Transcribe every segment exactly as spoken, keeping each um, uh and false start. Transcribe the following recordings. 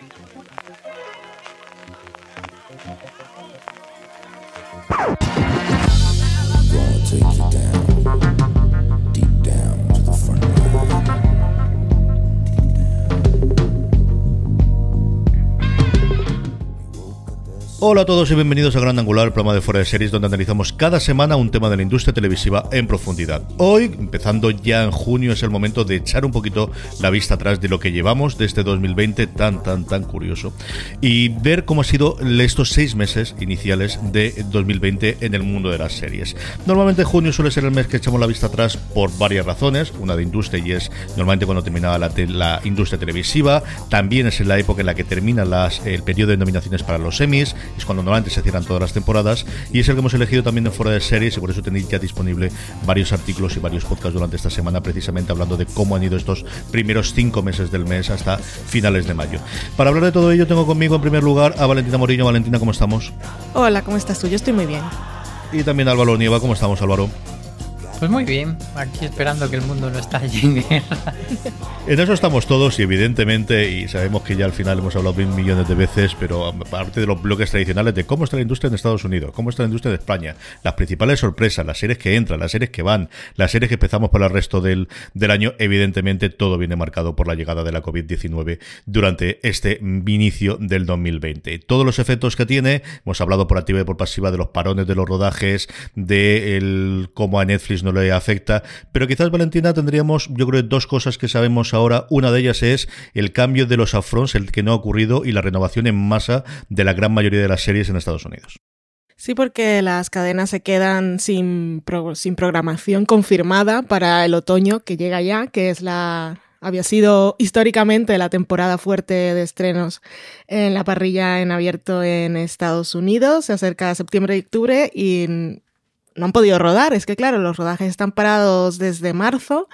Hola a todos y bienvenidos a Gran Angular, el programa de Fuera de Series, donde analizamos cada semana un tema de la industria televisiva en profundidad. Hoy, empezando ya en junio, es el momento de echar un poquito la vista atrás de lo que llevamos de este dos mil veinte tan, tan, tan curioso y ver cómo han sido estos seis meses iniciales de dos mil veinte en el mundo de las series. Normalmente junio suele ser el mes que echamos la vista atrás por varias razones, una de industria y es normalmente cuando terminaba la, te la industria televisiva, también es en la época en la que termina las, el periodo de nominaciones para los Emmys, es cuando normalmente se cierran todas las temporadas y es el que hemos elegido también en Fuera de Series y por eso tenéis ya disponible varios artículos y varios podcasts durante esta semana precisamente hablando de cómo han ido estos primeros cinco meses del mes hasta finales de mayo. Para hablar de todo ello tengo conmigo en primer lugar a Valentina Morillo. Valentina, ¿cómo estamos? Hola, ¿cómo estás tú? Yo estoy muy bien. Y también Álvaro Nieva, ¿cómo estamos, Álvaro? Pues muy bien, aquí esperando que el mundo no estalle en guerra. En eso estamos todos y evidentemente, y sabemos que ya al final hemos hablado mil millones de veces, pero aparte de los bloques tradicionales de cómo está la industria en Estados Unidos, cómo está la industria de España, las principales sorpresas, las series que entran, las series que van, las series que empezamos para el resto del, del año, evidentemente todo viene marcado por la llegada de la covid diecinueve durante este inicio del dos mil veinte. Todos los efectos que tiene, hemos hablado por activa y por pasiva de los parones de los rodajes, de el, cómo a Netflix no le afecta, pero quizás, Valentina, tendríamos, yo creo, dos cosas que sabemos ahora. Una de ellas es el cambio de los upfronts, el que no ha ocurrido, y la renovación en masa de la gran mayoría de las series en Estados Unidos. Sí, porque las cadenas se quedan sin, pro, sin programación confirmada para el otoño que llega ya, que es la... había sido históricamente la temporada fuerte de estrenos en la parrilla en abierto en Estados Unidos. Se acerca septiembre y octubre y no han podido rodar. Es que claro, los rodajes están parados desde marzo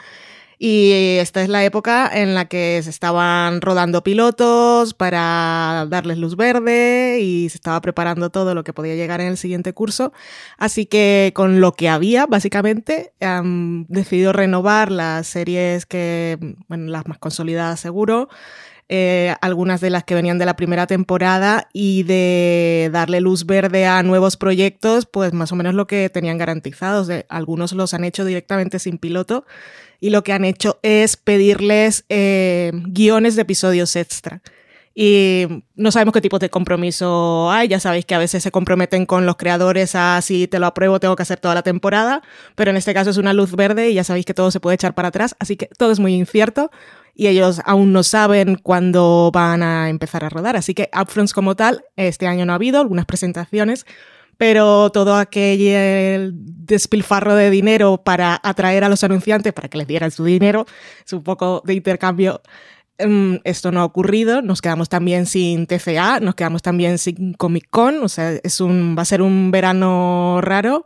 y esta es la época en la que se estaban rodando pilotos para darles luz verde y se estaba preparando todo lo que podía llegar en el siguiente curso. Así que con lo que había, básicamente, han decidido renovar las series que, bueno, las más consolidadas seguro, Eh, algunas de las que venían de la primera temporada y de darle luz verde a nuevos proyectos, pues más o menos lo que tenían garantizados. De, algunos los han hecho directamente sin piloto y lo que han hecho es pedirles eh, guiones de episodios extra. Y no sabemos qué tipo de compromiso hay. Ya sabéis que a veces se comprometen con los creadores a si te lo apruebo tengo que hacer toda la temporada, pero en este caso es una luz verde y ya sabéis que todo se puede echar para atrás, así que todo es muy incierto y ellos aún no saben cuándo van a empezar a rodar, así que upfronts como tal este año no ha habido, algunas presentaciones, pero todo aquel despilfarro de dinero para atraer a los anunciantes para que les dieran su dinero, es un poco de intercambio. Um, esto no ha ocurrido, nos quedamos también sin T C A, nos quedamos también sin Comic Con, o sea, es un, va a ser un verano raro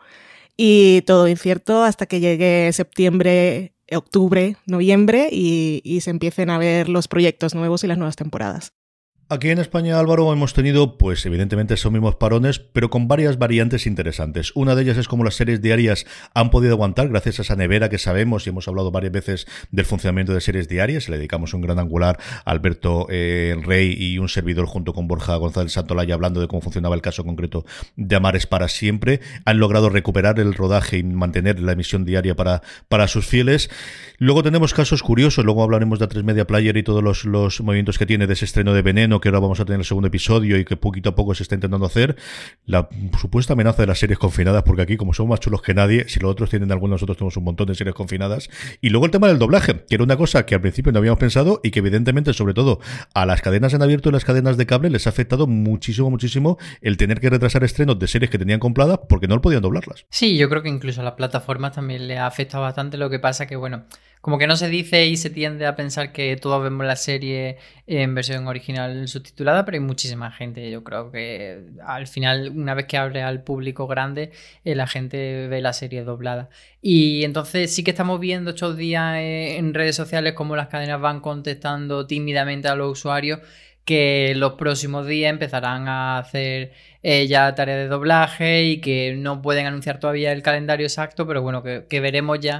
y todo incierto hasta que llegue septiembre, octubre, noviembre y, y se empiecen a ver los proyectos nuevos y las nuevas temporadas. Aquí en España, Álvaro, hemos tenido, pues evidentemente esos mismos parones, pero con varias variantes interesantes. Una de ellas es cómo las series diarias han podido aguantar gracias a esa nevera que sabemos y hemos hablado varias veces del funcionamiento de series diarias. Le dedicamos un gran angular a Alberto eh, Rey y un servidor junto con Borja González Santolaya hablando de cómo funcionaba el caso concreto de Amares para siempre. Han logrado recuperar el rodaje y mantener la emisión diaria para, para sus fieles. Luego tenemos casos curiosos, luego hablaremos de A tres Media Player y todos los, los movimientos que tiene de ese estreno de Veneno, que ahora vamos a tener el segundo episodio y que poquito a poco se está intentando hacer, la supuesta amenaza de las series confinadas, porque aquí como somos más chulos que nadie, si los otros tienen algunos, nosotros tenemos un montón de series confinadas. Y luego el tema del doblaje, que era una cosa que al principio no habíamos pensado y que evidentemente, sobre todo a las cadenas en abierto y las cadenas de cable, les ha afectado muchísimo, muchísimo el tener que retrasar estrenos de series que tenían compradas porque no podían doblarlas. Sí, yo creo que incluso a las plataformas también le ha afectado bastante. Lo que pasa que, bueno, como que no se dice y se tiende a pensar que todos vemos la serie en versión original subtitulada, pero hay muchísima gente. Yo creo que al final, una vez que abre al público grande, eh, la gente ve la serie doblada. Y entonces sí que estamos viendo estos días eh, en redes sociales cómo las cadenas van contestando tímidamente a los usuarios que los próximos días empezarán a hacer eh, ya tareas de doblaje y que no pueden anunciar todavía el calendario exacto, pero bueno, que, que veremos ya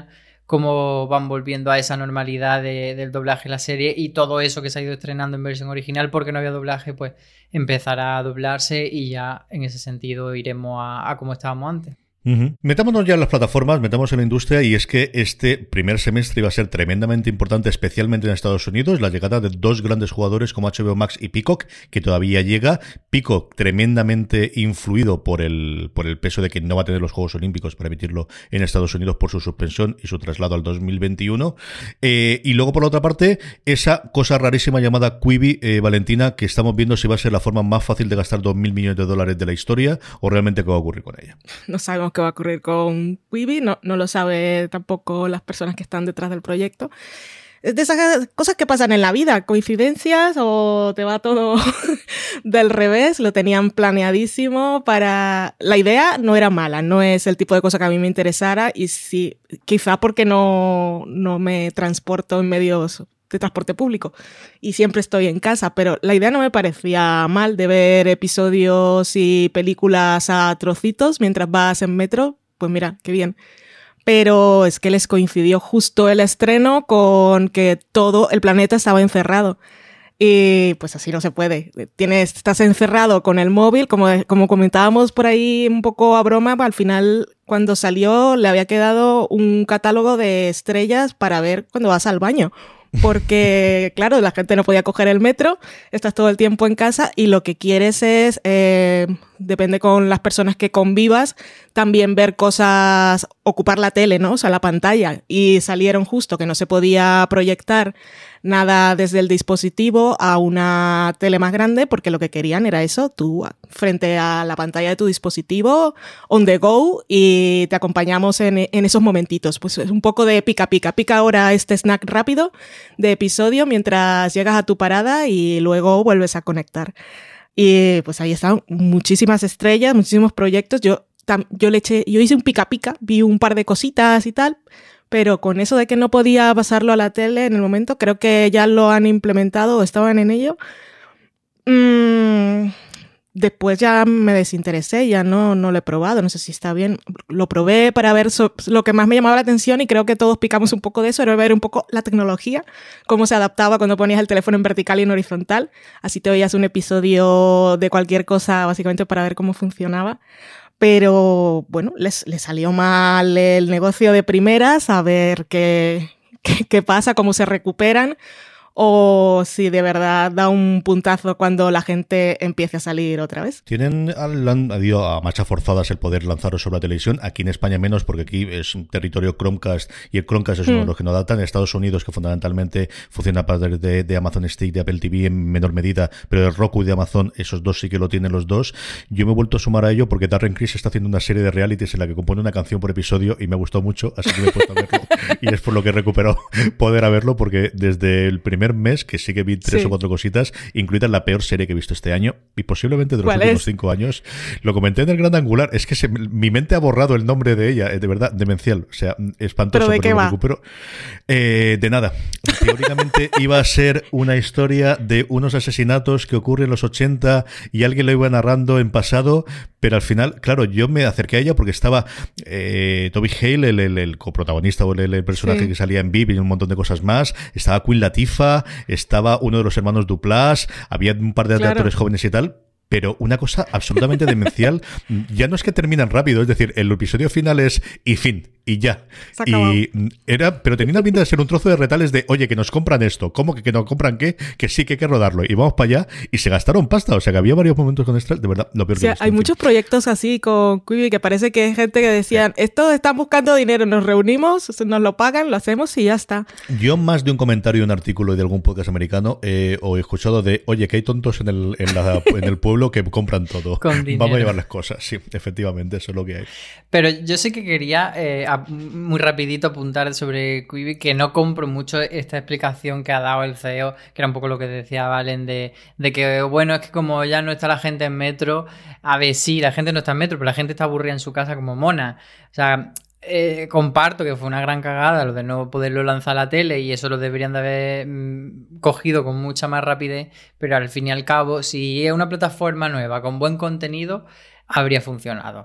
cómo van volviendo a esa normalidad de, del doblaje en la serie, y todo eso que se ha ido estrenando en versión original porque no había doblaje, pues empezará a doblarse y ya en ese sentido iremos a, a como estábamos antes. Uh-huh. Metámonos ya en las plataformas, metamos en la industria, y es que este primer semestre iba a ser tremendamente importante, especialmente en Estados Unidos, la llegada de dos grandes jugadores como H B O Max y Peacock, que todavía llega. Peacock tremendamente influido por el, por el peso de que no va a tener los Juegos Olímpicos para emitirlo en Estados Unidos por su suspensión y su traslado al dos mil veintiuno. Eh, y luego, por la otra parte, esa cosa rarísima llamada Quibi, eh, Valentina, que estamos viendo si va a ser la forma más fácil de gastar dos mil millones de dólares de la historia o realmente qué va a ocurrir con ella. No sabemos qué va a ocurrir con Quibi, no, no lo sabe tampoco las personas que están detrás del proyecto. Es de esas cosas que pasan en la vida, coincidencias o te va todo del revés. Lo tenían planeadísimo para... La idea no era mala, no es el tipo de cosa que a mí me interesara, y sí, quizá porque no, no me transporto en medios de transporte público y siempre estoy en casa, pero la idea no me parecía mal, de ver episodios y películas a trocitos mientras vas en metro. Pues mira, qué bien. Pero es que les coincidió justo el estreno con que todo el planeta estaba encerrado. Y pues así no se puede. Tienes, estás encerrado con el móvil, como, como comentábamos por ahí un poco a broma, al final cuando salió le había quedado un catálogo de estrellas para ver cuando vas al baño. Porque, claro, la gente no podía coger el metro, estás todo el tiempo en casa y lo que quieres es, eh, depende con las personas que convivas, también ver cosas, ocupar la tele, ¿no? O sea, la pantalla. Y salieron justo que no se podía proyectar nada desde el dispositivo a una tele más grande, porque lo que querían era eso, tú frente a la pantalla de tu dispositivo, on the go, y te acompañamos en, en esos momentitos. Pues es un poco de pica pica, pica ahora este snack rápido de episodio mientras llegas a tu parada y luego vuelves a conectar. Y pues ahí están muchísimas estrellas, muchísimos proyectos. Yo, tam, yo le eché, yo hice un pica pica, vi un par de cositas y tal, pero con eso de que no podía pasarlo a la tele en el momento, creo que ya lo han implementado o estaban en ello. Mm, después ya me desinteresé, ya no, no lo he probado, no sé si está bien. Lo probé para ver so- lo que más me llamaba la atención, y creo que todos picamos un poco de eso, era ver un poco la tecnología, cómo se adaptaba cuando ponías el teléfono en vertical y en horizontal. Así te veías un episodio de cualquier cosa, básicamente para ver cómo funcionaba. Pero bueno, les, les salió mal el negocio de primeras, a ver qué, qué, qué pasa, cómo se recuperan, o si de verdad da un puntazo cuando la gente empiece a salir otra vez. Tienen, han ido a marchas forzadas el poder lanzarlo sobre la televisión, aquí en España menos, porque aquí es un territorio Chromecast, y el Chromecast es uno mm. de los que no adaptan. En Estados Unidos, que fundamentalmente funciona a partir de, de Amazon Stick, de Apple T V en menor medida, pero de Roku y de Amazon, esos dos sí que lo tienen los dos. Yo me he vuelto a sumar a ello porque Darren Criss está haciendo una serie de realities en la que compone una canción por episodio y me gustó mucho, así que me he puesto a verlo y es por lo que recuperó poder a verlo, porque desde el primer mes, que sí que vi tres sí. o cuatro cositas, incluida la peor serie que he visto este año y posiblemente de los últimos es? cinco años. Lo comenté en el Gran Angular, es que se, mi mente ha borrado el nombre de ella, de verdad, demencial, o sea, espantoso. ¿Pero de qué pero va? Recupero. Eh, de nada. Teóricamente iba a ser una historia de unos asesinatos que ocurren en los ochenta y alguien lo iba narrando en pasado, pero al final, claro, yo me acerqué a ella porque estaba eh, Toby Hale, el, el, el coprotagonista o el, el personaje sí. que salía en V I P y un montón de cosas más, estaba Queen Latifah, estaba uno de los hermanos Duplass, había un par de claro. actores jóvenes y tal, pero una cosa absolutamente demencial. Ya no es que terminan rápido, es decir, el episodio final es y fin, y ya. Y era, pero tenía una pinta de ser un trozo de retales de, oye, que nos compran esto, ¿cómo que, que nos compran qué? Que sí, que hay que rodarlo, y vamos para allá, y se gastaron pasta, o sea que había varios momentos con Extra, de verdad, lo peor o sea, que hay muchos proyectos así con Quibi que parece que hay gente que decían, sí. estos están buscando dinero, nos reunimos, nos lo pagan, lo hacemos y ya está. Yo más de un comentario, un artículo de algún podcast americano, eh, o he escuchado de, oye, que hay tontos en el, en la, en el pueblo que compran todo. Vamos a llevar las cosas, sí, efectivamente, eso es lo que hay. Pero yo sí que quería eh, a, muy rapidito apuntar sobre Quibi, que no compro mucho esta explicación que ha dado el C E O, que era un poco lo que decía Valen, de, de que, bueno, es que como ya no está la gente en metro, a ver, sí, la gente no está en metro, pero la gente está aburrida en su casa como mona. O sea... Eh, comparto que fue una gran cagada lo de no poderlo lanzar a la tele, y eso lo deberían de haber mm, cogido con mucha más rapidez, pero al fin y al cabo, si es una plataforma nueva con buen contenido, habría funcionado.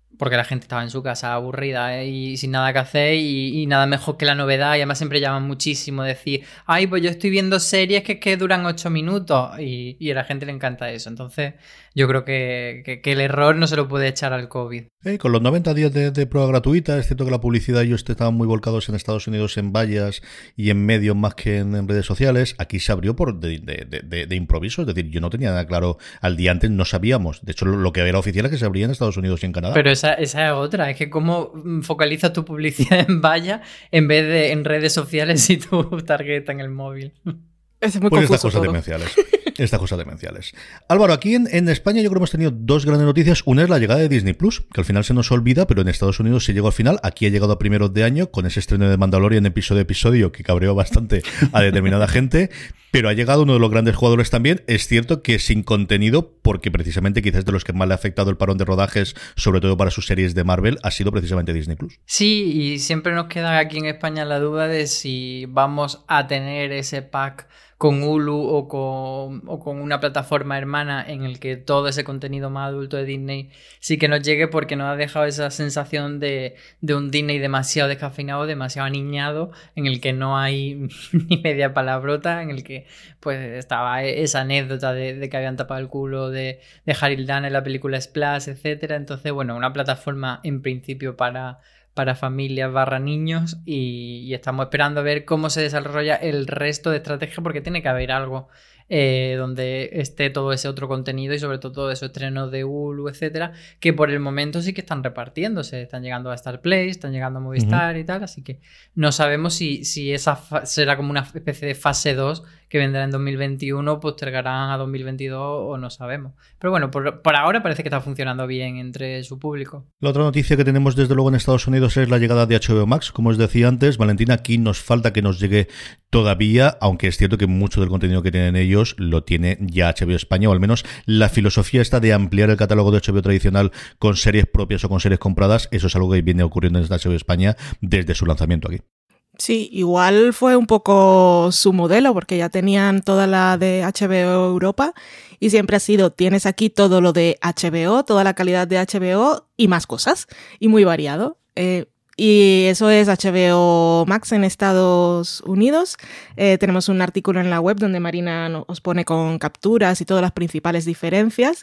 porque la gente estaba en su casa aburrida, ¿eh? Y sin nada que hacer y, y nada mejor que la novedad. Y además siempre llaman muchísimo decir, ay, pues yo estoy viendo series que, que duran ocho minutos y, y a la gente le encanta eso. Entonces yo creo que, que, que el error no se lo puede echar al COVID. Eh, con los noventa días de, de prueba gratuita, es cierto que la publicidad ellos estaban muy volcados en Estados Unidos en vallas y en medios más que en, en redes sociales. Aquí se abrió por de, de, de, de, de improviso, es decir, yo no tenía nada claro al día antes, no sabíamos. De hecho, lo, lo que era oficial es que se abría en Estados Unidos y en Canadá. Pero esa, esa es otra, es que cómo focalizas tu publicidad en vallas en vez de en redes sociales y tu tarjeta en el móvil. Es muy pues confuso estas cosas todo. demenciales. Estas cosas demenciales. Álvaro, aquí en, en España yo creo que hemos tenido dos grandes noticias. Una es la llegada de Disney Plus, que al final se nos olvida, pero en Estados Unidos se llegó al final. Aquí ha llegado a primeros de año con ese estreno de Mandalorian episodio a episodio que cabreó bastante a determinada gente. Pero ha llegado uno de los grandes jugadores también. Es cierto que sin contenido, porque precisamente quizás de los que más le ha afectado el parón de rodajes, sobre todo para sus series de Marvel, ha sido precisamente Disney Plus. Sí, y siempre nos queda aquí en España la duda de si vamos a tener ese pack con Hulu o con, o con una plataforma hermana en el que todo ese contenido más adulto de Disney sí que nos llegue, porque nos ha dejado esa sensación de, de un Disney demasiado descafeinado, demasiado aniñado, en el que no hay ni media palabrota, en el que pues estaba esa anécdota de, de que habían tapado el culo de, de Harry Dunn en la película Splash, etcétera. Entonces, bueno, una plataforma en principio para... para familias barra niños y, y estamos esperando a ver cómo se desarrolla el resto de estrategia, porque tiene que haber algo eh, donde esté todo ese otro contenido y sobre todo todo esos estrenos de Hulu, etcétera, que por el momento sí que están repartiéndose, están llegando a Star Play, están llegando a Movistar uh-huh. y tal, así que no sabemos si, si esa fa- será como una especie de fase dos que vendrá en dos mil veintiuno, postergarán a dos mil veintidós o no sabemos. Pero bueno, por, por ahora parece que está funcionando bien entre su público. La otra noticia que tenemos desde luego en Estados Unidos es la llegada de H B O Max. Como os decía antes, Valentina, aquí nos falta que nos llegue todavía, aunque es cierto que mucho del contenido que tienen ellos lo tiene ya H B O España, o al menos la filosofía está de ampliar el catálogo de H B O tradicional con series propias o con series compradas. Eso es algo que viene ocurriendo en H B O España desde su lanzamiento aquí. Sí, igual fue un poco su modelo, porque ya tenían toda la de H B O Europa y siempre ha sido, tienes aquí todo lo de H B O, toda la calidad de H B O y más cosas, y muy variado. Eh, y eso es H B O Max en Estados Unidos. Eh, tenemos un artículo en la web donde Marina os pone con capturas y todas las principales diferencias,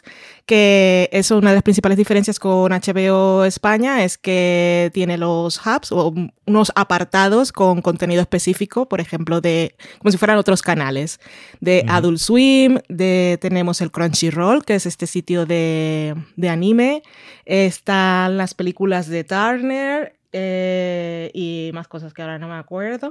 que eso, una de las principales diferencias con H B O España es que tiene los hubs o unos apartados con contenido específico, por ejemplo, de como si fueran otros canales, de uh-huh. Adult Swim, de, tenemos el Crunchyroll, que es este sitio de, de anime, están las películas de Turner, Eh, y más cosas que ahora no me acuerdo.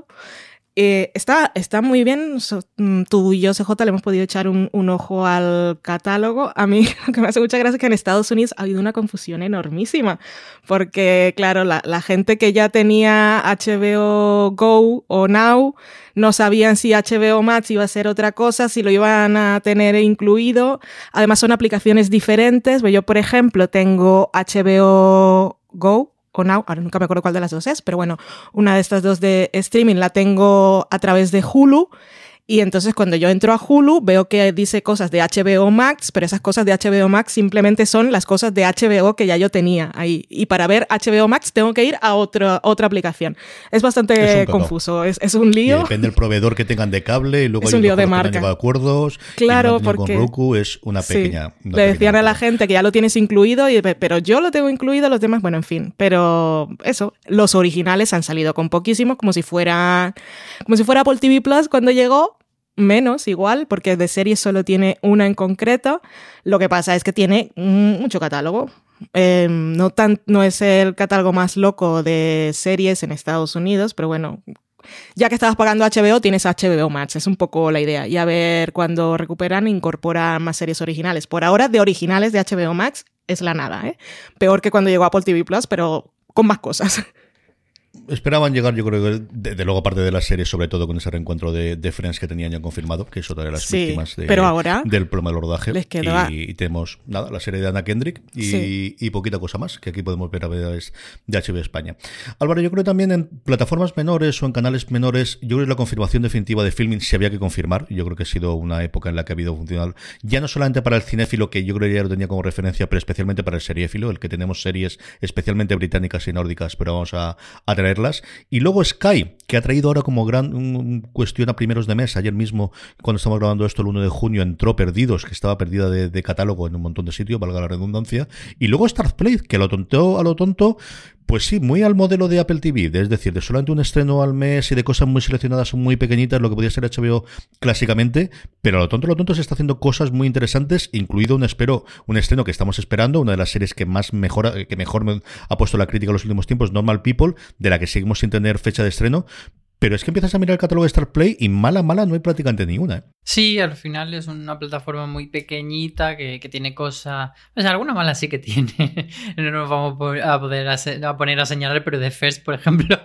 Eh, está, está muy bien. So, tú y yo, C J, le hemos podido echar un, un ojo al catálogo. A mí lo que me hace mucha gracia es que en Estados Unidos ha habido una confusión enormísima, porque claro, la, la gente que ya tenía H B O Go o Now no sabían si H B O Max iba a ser otra cosa, si lo iban a tener incluido. Además son aplicaciones diferentes. Yo, por ejemplo, tengo H B O Go o Now, ahora nunca me acuerdo cuál de las dos es, pero bueno, una de estas dos de streaming la tengo a través de Hulu, y entonces cuando yo entro a Hulu veo que dice cosas de H B O Max, pero esas cosas de H B O Max simplemente son las cosas de H B O que ya yo tenía ahí, y para ver H B O Max tengo que ir a otra, otra aplicación. Es bastante es confuso, es, es un lío. Y depende del proveedor que tengan de cable, y luego es hay un lío de marca. Que han llegado a acuerdos, claro, y porque con Roku es una pequeña... Sí. Una Le pequeña decían marca. a la gente que ya lo tienes incluido, y, pero yo lo tengo incluido, los demás, bueno, en fin. Pero eso, los originales han salido con poquísimos, como si fuera, como si fuera Apple T V Plus cuando llegó. Menos, igual, porque de series solo tiene una en concreto. Lo que pasa es que tiene mucho catálogo. Eh, no, tan, no es el catálogo más loco de series en Estados Unidos, pero bueno, ya que estabas pagando H B O, tienes H B O Max. Es un poco la idea. Y a ver cuando recuperan, incorporan más series originales. Por ahora, de originales de H B O Max es la nada, ¿eh? Peor que cuando llegó Apple T V Plus, pero con más cosas. esperaban llegar, yo creo que de, de luego aparte de la serie, sobre todo con ese reencuentro de, de Friends que tenían ya confirmado, que es otra de las sí, víctimas de, pero ahora del problema del rodaje. Les quedó... y, y tenemos nada, la serie de Anna Kendrick y, sí. y poquita cosa más, que aquí podemos ver a veces de H B O España. Álvaro, yo creo también en plataformas menores o en canales menores, yo creo que la confirmación definitiva de Filmin se había que confirmar. Yo creo que ha sido una época en la que ha habido funcional, ya no solamente para el cinéfilo, que yo creo que ya lo tenía como referencia, pero especialmente para el seriéfilo, el que tenemos series especialmente británicas y nórdicas, pero vamos a, a traerlas. Y luego Sky, que ha traído ahora como gran un, cuestión a primeros de mes. Ayer mismo, cuando estamos grabando esto, el uno de junio, entró Perdidos, que estaba perdida de, de catálogo en un montón de sitios, valga la redundancia. Y luego Starzplay, que lo tonteó a lo tonto, pues sí, muy al modelo de Apple T V, es decir, de solamente un estreno al mes y de cosas muy seleccionadas, muy pequeñitas, lo que podía ser H B O clásicamente, pero a lo tonto, a lo tonto se está haciendo cosas muy interesantes, incluido un espero, un estreno que estamos esperando, una de las series que más mejora, que mejor me ha puesto la crítica en los últimos tiempos, Normal People, de la que seguimos sin tener fecha de estreno. Pero es que empiezas a mirar el catálogo de Starzplay y mala, mala no hay prácticamente ninguna, ¿eh? Sí, al final es una plataforma muy pequeñita que, que tiene cosas... O sea, alguna mala sí que tiene. No nos vamos a poder a poner a señalar, pero The First, por ejemplo,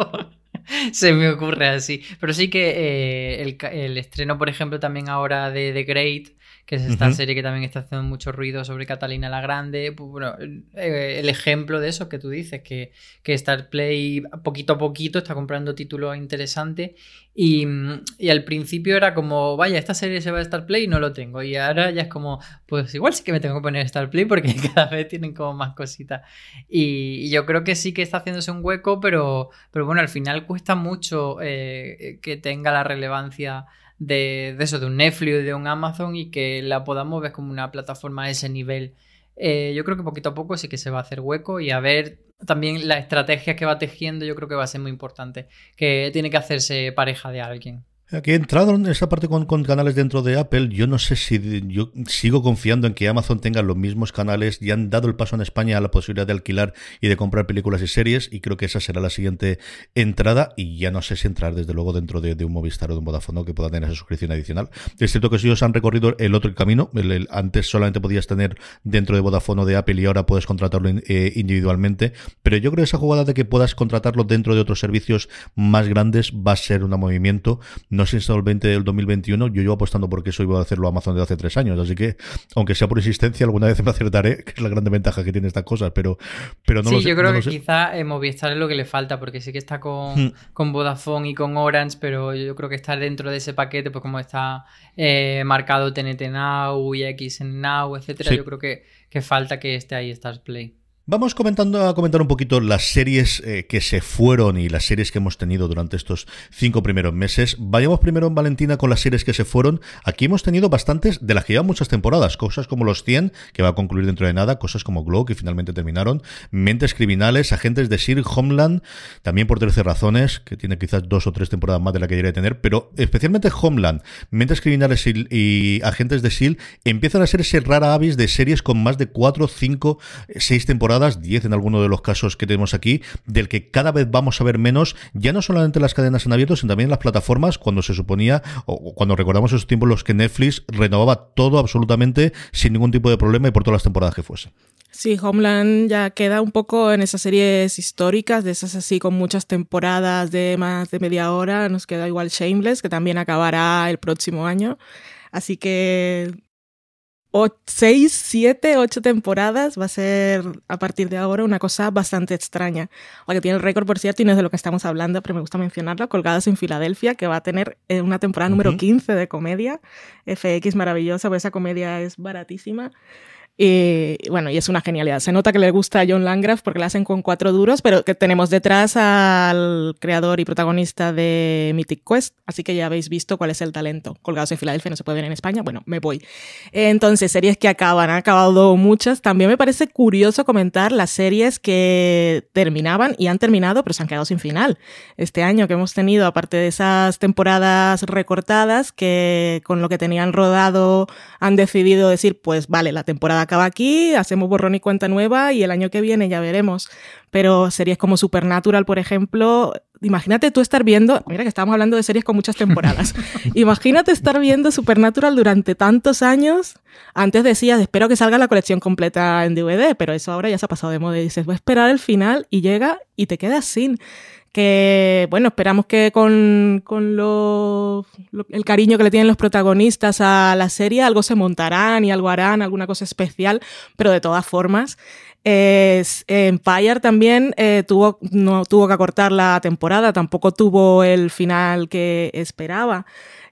se me ocurre así. Pero sí que eh, el, el estreno, por ejemplo, también ahora de The Great, que es esta uh-huh. serie que también está haciendo mucho ruido sobre Catalina la Grande, pues bueno, eh, el ejemplo de eso que tú dices, que, que Starzplay poquito a poquito está comprando títulos interesantes y, y al principio era como, vaya, esta serie se va a Starzplay y no lo tengo, y ahora ya es como, pues igual sí que me tengo que poner Starzplay porque cada vez tienen como más cositas y, y yo creo que sí que está haciéndose un hueco, pero, pero bueno, al final cuesta mucho eh, que tenga la relevancia De, de eso, de un Netflix y de un Amazon y que la podamos ver como una plataforma a ese nivel. Eh, yo creo que poquito a poco sí que se va a hacer hueco y a ver también la estrategia que va tejiendo, yo creo que va a ser muy importante, que tiene que hacerse pareja de alguien. Aquí he entrado en esa parte con, con canales dentro de Apple. Yo no sé si yo sigo confiando en que Amazon tenga los mismos canales. Ya han dado el paso en España a la posibilidad de alquilar y de comprar películas y series, y creo que esa será la siguiente entrada. Y ya no sé si entrar desde luego dentro de, de un Movistar o de un Vodafone que pueda tener esa suscripción adicional. Es cierto que ellos han recorrido el otro camino. El, el, antes solamente podías tener dentro de Vodafone o de Apple y ahora puedes contratarlo in, eh, individualmente. Pero yo creo que esa jugada de que puedas contratarlo dentro de otros servicios más grandes va a ser un movimiento. No No sé si el veinte del dos mil veintiuno, yo llevo apostando porque eso iba a hacerlo Amazon desde hace tres años, así que aunque sea por existencia, alguna vez me acertaré, que es la gran ventaja que tiene estas cosas, pero, pero no sí, lo sé. Sí, yo creo no que sé. quizá eh, Movistar es lo que le falta, porque sí que está con, hmm. con Vodafone y con Orange, pero yo creo que está dentro de ese paquete, pues como está eh, marcado T N T Now, I X N Now, etcétera, sí. Yo creo que, que falta que esté ahí Starzplay. Vamos comentando a comentar un poquito las series eh, que se fueron y las series que hemos tenido durante estos cinco primeros meses. Vayamos primero en Valentina con las series que se fueron. Aquí hemos tenido bastantes de las que llevan muchas temporadas. Cosas como Los cien, que va a concluir dentro de nada. Cosas como Glow, que finalmente terminaron. Mentes criminales, Agentes de S H I E L D, Homeland. También por trece razones, que tiene quizás dos o tres temporadas más de la que debería tener. Pero especialmente Homeland, Mentes criminales y, y Agentes de S H I E L D empiezan a ser ese rara avis de series con más de cuatro, cinco, seis temporadas, diez en alguno de los casos que tenemos aquí, del que cada vez vamos a ver menos, ya no solamente en las cadenas en abierto, sino también en las plataformas, cuando se suponía, o cuando recordamos esos tiempos en los que Netflix renovaba todo absolutamente sin ningún tipo de problema y por todas las temporadas que fuese. Sí, Homeland ya queda un poco en esas series históricas, de esas así con muchas temporadas de más de media hora. Nos queda igual Shameless, que también acabará el próximo año. Así que seis, siete, ocho temporadas va a ser a partir de ahora una cosa bastante extraña. Aunque tiene el récord, por cierto, y no es de lo que estamos hablando, pero me gusta mencionarlo, Colgados en Filadelfia, que va a tener una temporada uh-huh. número quince de comedia. F X maravillosa, pues esa comedia es baratísima. Y bueno, y es una genialidad. Se nota que le gusta a John Landgraf porque la hacen con cuatro duros, pero que tenemos detrás al creador y protagonista de Mythic Quest, así que ya habéis visto cuál es el talento. Colgados en Filadelfia, no se puede ver en España, bueno, me voy. Entonces, series que acaban, han acabado muchas. También me parece curioso comentar las series que terminaban y han terminado, pero se han quedado sin final. Este año que hemos tenido, aparte de esas temporadas recortadas, que con lo que tenían rodado han decidido decir, pues vale, la temporada acaba aquí, hacemos borrón y cuenta nueva y el año que viene ya veremos. Pero series como Supernatural, por ejemplo, imagínate tú estar viendo, mira que estamos hablando de series con muchas temporadas, imagínate estar viendo Supernatural durante tantos años. Antes decías, espero que salga la colección completa en D V D, pero eso ahora ya se ha pasado de moda y dices, voy a esperar el final y llega y te quedas sin. que, bueno, esperamos que con, con lo, lo, el cariño que le tienen los protagonistas a la serie, algo se montarán y algo harán, alguna cosa especial, pero de todas formas, eh, Empire también eh, tuvo, no tuvo que acortar la temporada, tampoco tuvo el final que esperaba,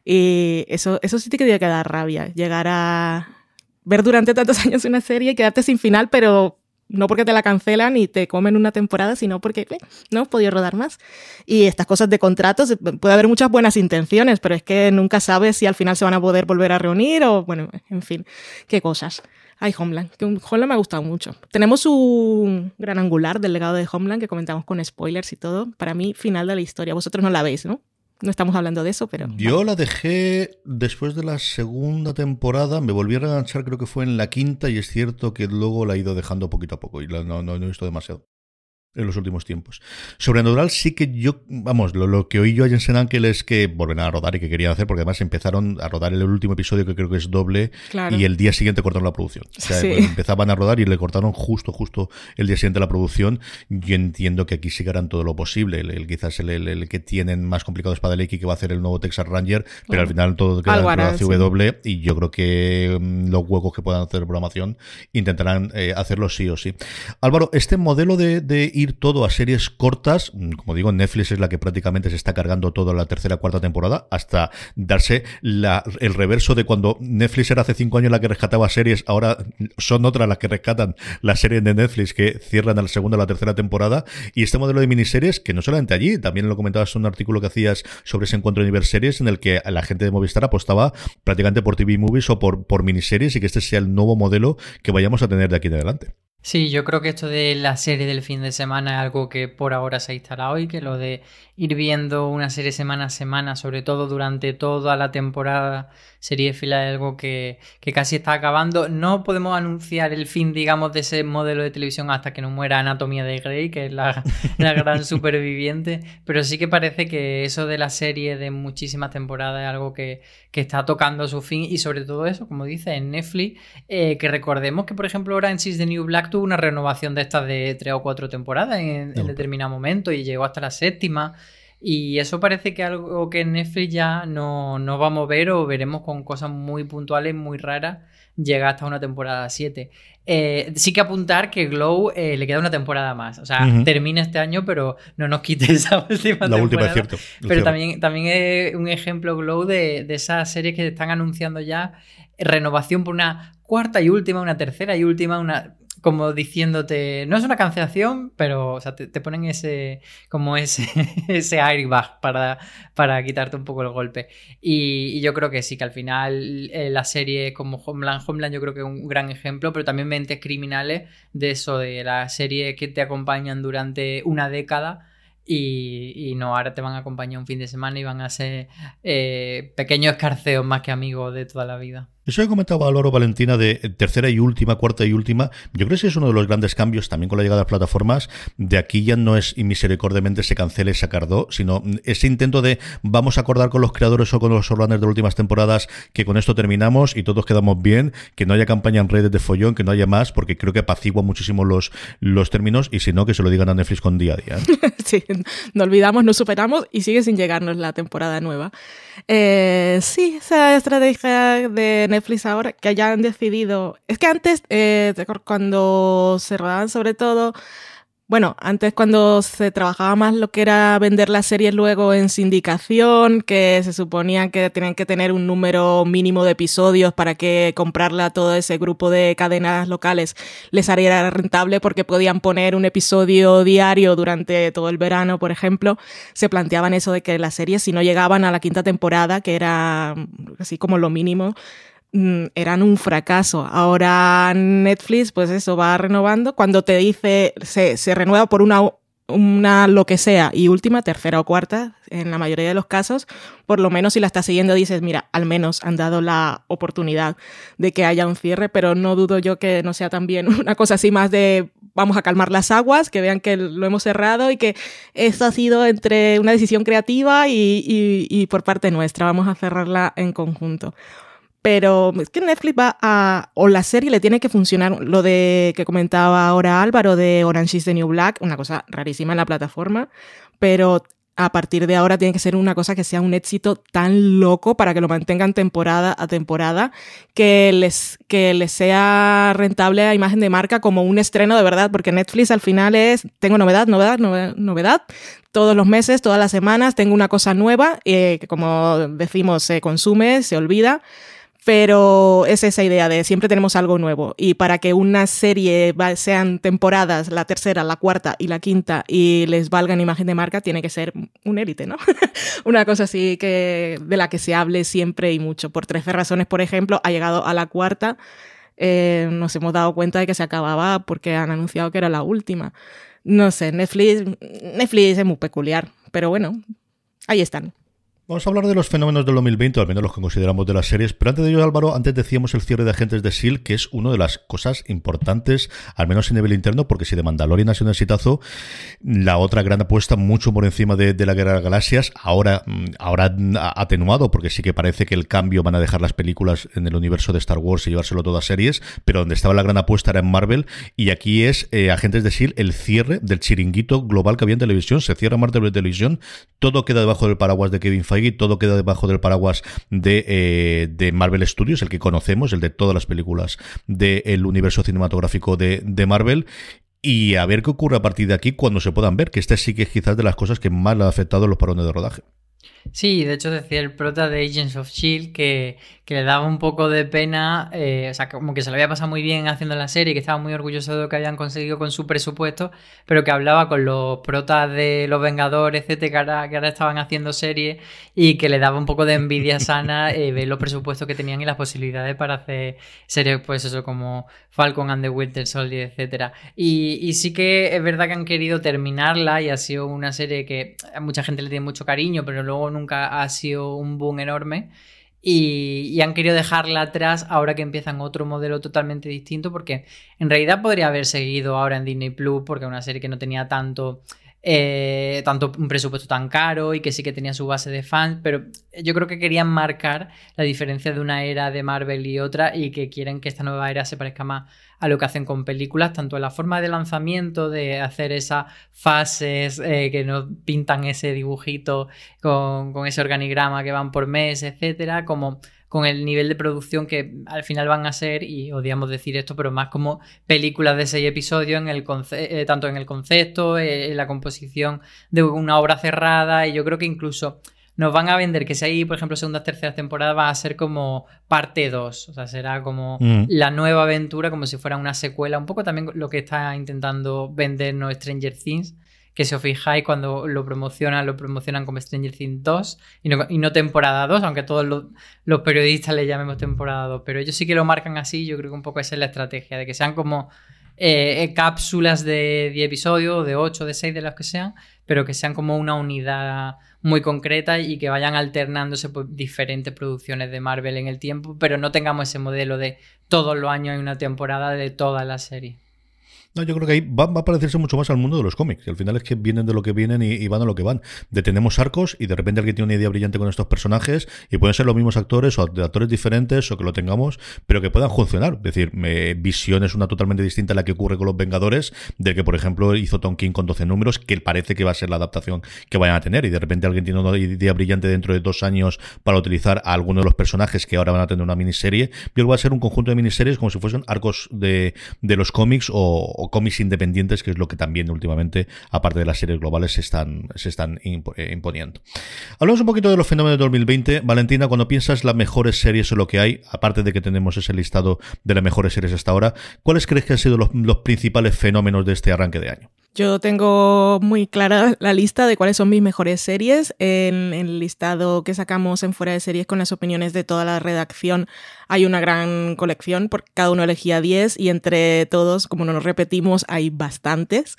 y eso, eso sí te quería que dar rabia, llegar a ver durante tantos años una serie y quedarte sin final, pero no porque te la cancelan y te comen una temporada, sino porque eh, no has podido rodar más. Y estas cosas de contratos, puede haber muchas buenas intenciones, pero es que nunca sabes si al final se van a poder volver a reunir o, bueno, en fin, qué cosas. Ay, Homeland, que Homeland me ha gustado mucho. Tenemos un gran angular del legado de Homeland que comentamos con spoilers y todo. Para mí, final de la historia. Vosotros no la veis, ¿no? No estamos hablando de eso, pero... Yo vale. La dejé después de la segunda temporada, me volví a enganchar, creo que fue en la quinta, y es cierto que luego la he ido dejando poquito a poco y la, no, no, no he visto demasiado en los últimos tiempos. Sobrenatural sí que yo, vamos, lo, lo que oí yo a Jensen Ackles es que volverán a rodar y que querían hacer, porque además empezaron a rodar el último episodio, que creo que es doble, claro. Y el día siguiente cortaron la producción. O sea, sí. Empezaban a rodar y le cortaron justo, justo el día siguiente la producción. Yo entiendo que aquí sí que harán todo lo posible. El, el quizás el, el, el que tienen más complicado es Padalecki, que va a hacer el nuevo Texas Ranger, pero bueno, al final todo queda dentro de la C W, sí. Y yo creo que um, los huecos que puedan hacer de programación intentarán eh, hacerlo sí o sí. Álvaro, este modelo de, de ir todo a series cortas, como digo, Netflix es la que prácticamente se está cargando toda la tercera cuarta temporada, hasta darse la, el reverso de cuando Netflix era hace cinco años la que rescataba series, ahora son otras las que rescatan las series de Netflix que cierran a la segunda o la tercera temporada. Y este modelo de miniseries, que no solamente allí, también lo comentabas en un artículo que hacías sobre ese encuentro de Universeries, en el que la gente de Movistar apostaba prácticamente por T V Movies o por, por miniseries, y que este sea el nuevo modelo que vayamos a tener de aquí en adelante. Sí, yo creo que esto de la serie del fin de semana es algo que por ahora se ha instalado, y que lo de ir viendo una serie semana a semana, sobre todo durante toda la temporada seriéfila, es algo que, que casi está acabando. No podemos anunciar el fin, digamos, de ese modelo de televisión hasta que no muera Anatomía de Grey, que es la, la gran superviviente, pero sí que parece que eso de la serie de muchísimas temporadas es algo que, que está tocando su fin, y sobre todo eso, como dice, en Netflix, eh, que recordemos que, por ejemplo, Orange is the New Black tuvo una renovación de estas de tres o cuatro temporadas en, en determinado momento y llegó hasta la séptima, y eso parece que es algo que en Netflix ya no, no vamos a ver, o veremos con cosas muy puntuales, muy raras, llega hasta una temporada siete. Eh, sí que apuntar que Glow eh, le queda una temporada más, o sea, uh-huh. termina este año, pero no nos quite esa última la temporada. Última, es cierto. Pero también, también es un ejemplo Glow de, de esas series que están anunciando ya renovación por una cuarta y última, una tercera y última, una... como diciéndote, no es una cancelación, pero o sea, te, te ponen ese como ese, ese airbag para, para quitarte un poco el golpe. Y, y yo creo que sí, que al final eh, la serie como Homeland, Homeland yo creo que es un gran ejemplo, pero también Mentes Criminales, de eso, de la serie que te acompañan durante una década. Y, y no, ahora te van a acompañar un fin de semana y van a ser eh, pequeños escarceos más que amigos de toda la vida. Eso que comentaba Álvaro Valentina de tercera y última, cuarta y última, yo creo que ese es uno de los grandes cambios también con la llegada de las plataformas. De aquí ya no es misericordiamente se cancele, se acardó, sino ese intento de vamos a acordar con los creadores o con los showrunners de las últimas temporadas que con esto terminamos y todos quedamos bien, que no haya campaña en redes de follón, que no haya más, porque creo que apacigua muchísimo los, los términos, y si no, que se lo digan a Netflix con día a día. Sí, no olvidamos, no superamos y sigue sin llegarnos la temporada nueva. Eh, sí, esa estrategia de Netflix ahora, que hayan decidido... Es que antes, eh, cuando se rodaban sobre todo... Bueno, antes cuando se trabajaba más lo que era vender las series luego en sindicación, que se suponía que tenían que tener un número mínimo de episodios para que comprarla a todo ese grupo de cadenas locales les haría rentable, porque podían poner un episodio diario durante todo el verano, por ejemplo. Se planteaban eso de que las series, si no llegaban a la quinta temporada, que era así como lo mínimo, eran un fracaso. Ahora Netflix, pues eso, va renovando. Cuando te dice, se, se renueva por una, una lo que sea, y última, tercera o cuarta, en la mayoría de los casos, por lo menos si la estás siguiendo dices, mira, al menos han dado la oportunidad de que haya un cierre, pero no dudo yo que no sea también una cosa así más de vamos a calmar las aguas, que vean que lo hemos cerrado y que esto ha sido entre una decisión creativa y, y, y por parte nuestra, vamos a cerrarla en conjunto. Pero es que Netflix va a... o la serie le tiene que funcionar, lo de que comentaba ahora Álvaro de Orange is the New Black, una cosa rarísima en la plataforma, pero a partir de ahora tiene que ser una cosa que sea un éxito tan loco para que lo mantengan temporada a temporada, que les, que les sea rentable a imagen de marca como un estreno de verdad, porque Netflix al final es, tengo novedad, novedad, novedad, novedad, todos los meses, todas las semanas, tengo una cosa nueva, eh, que como decimos se consume, se olvida. Pero es esa idea de siempre tenemos algo nuevo, y para que una serie va, sean temporadas, la tercera, la cuarta y la quinta, y les valgan imagen de marca, tiene que ser un élite, ¿no? Una cosa así que de la que se hable siempre y mucho. Por trece razones, por ejemplo, ha llegado a la cuarta, eh, nos hemos dado cuenta de que se acababa porque han anunciado que era la última. No sé, Netflix, Netflix es muy peculiar, pero bueno, ahí están. Vamos a hablar de los fenómenos del dos mil veinte, o al menos los que consideramos de las series, pero antes de ello, Álvaro, antes decíamos el cierre de Agentes de S H I E L D, que es una de las cosas importantes, al menos a nivel interno, porque si The Mandalorian ha sido un exitazo, la otra gran apuesta mucho por encima de, de la Guerra de las Galaxias, ahora, ahora atenuado, porque sí que parece que el cambio van a dejar las películas en el universo de Star Wars y llevárselo todo a series, pero donde estaba la gran apuesta era en Marvel, y aquí es eh, Agentes de S H I E L D, el cierre del chiringuito global que había en televisión. Se cierra Marvel Televisión, todo queda debajo del paraguas de Kevin Feige, todo queda debajo del paraguas de, eh, de Marvel Studios, el que conocemos, el de todas las películas del universo cinematográfico de, de Marvel. Y a ver qué ocurre a partir de aquí cuando se puedan ver, que este sí que es quizás de las cosas que más le ha afectado a los parones de rodaje. Sí, de hecho decía el prota de Agents of S H I E L D que, que le daba un poco de pena, eh, o sea, como que se lo había pasado muy bien haciendo la serie, que estaba muy orgulloso de lo que habían conseguido con su presupuesto, pero que hablaba con los protas de Los Vengadores, etcétera, que ahora, que ahora estaban haciendo series, y que le daba un poco de envidia sana eh, ver los presupuestos que tenían y las posibilidades para hacer series, pues eso, como Falcon and the Winter Soldier, etcétera. Y, y sí que es verdad que han querido terminarla y ha sido una serie que a mucha gente le tiene mucho cariño, pero luego nunca ha sido un boom enorme, y, y han querido dejarla atrás ahora que empiezan otro modelo totalmente distinto, porque en realidad podría haber seguido ahora en Disney Plus, porque es una serie que no tenía tanto eh, tanto un presupuesto tan caro y que sí que tenía su base de fans, pero yo creo que querían marcar la diferencia de una era de Marvel y otra, y que quieren que esta nueva era se parezca más a lo que hacen con películas, tanto en la forma de lanzamiento, de hacer esas fases eh, que nos pintan ese dibujito con, con ese organigrama que van por mes, etcétera, como con el nivel de producción que al final van a ser, y odiamos decir esto, pero más como películas de seis episodios, en el conce- eh, tanto en el concepto, eh, en la composición de una obra cerrada, y yo creo que incluso nos van a vender que si hay, por ejemplo, segundas, terceras temporadas, va a ser como parte dos, o sea, será como mm. la nueva aventura, como si fuera una secuela, un poco también lo que está intentando vendernos Stranger Things, que si os fijáis cuando lo promocionan, lo promocionan como Stranger Things dos y no, y no temporada dos, aunque todos los, los periodistas le llamemos temporada dos, pero ellos sí que lo marcan así. Yo creo que un poco esa es la estrategia, de que sean como eh, cápsulas de diez episodios, de ocho, de seis, de los que sean, pero que sean como una unidad muy concreta y que vayan alternándose por diferentes producciones de Marvel en el tiempo, pero no tengamos ese modelo de todos los años hay una temporada de toda la serie. No, yo creo que ahí va, va a parecerse mucho más al mundo de los cómics. Al final es que vienen de lo que vienen y, y van a lo que van. De tenemos arcos y de repente alguien tiene una idea brillante con estos personajes y pueden ser los mismos actores o actores diferentes o que lo tengamos, pero que puedan funcionar. Es decir, me, Visión es una totalmente distinta a la que ocurre con los Vengadores, del que por ejemplo hizo Tom King con doce números, que parece que va a ser la adaptación que vayan a tener, y de repente alguien tiene una idea brillante dentro de dos años para utilizar a alguno de los personajes que ahora van a tener una miniserie. Yo creo que va a ser un conjunto de miniseries como si fuesen arcos de, de los cómics o o cómics independientes, que es lo que también últimamente, aparte de las series globales, se están, se están imponiendo. Hablamos un poquito de los fenómenos de dos mil veinte. Valentina, cuando piensas las mejores series o lo que hay, aparte de que tenemos ese listado de las mejores series hasta ahora, ¿cuáles crees que han sido los, los principales fenómenos de este arranque de año? Yo tengo muy clara la lista de cuáles son mis mejores series. En, en el listado que sacamos en Fuera de Series con las opiniones de toda la redacción hay una gran colección, porque cada uno elegía diez y entre todos, como no nos repetimos, hay bastantes.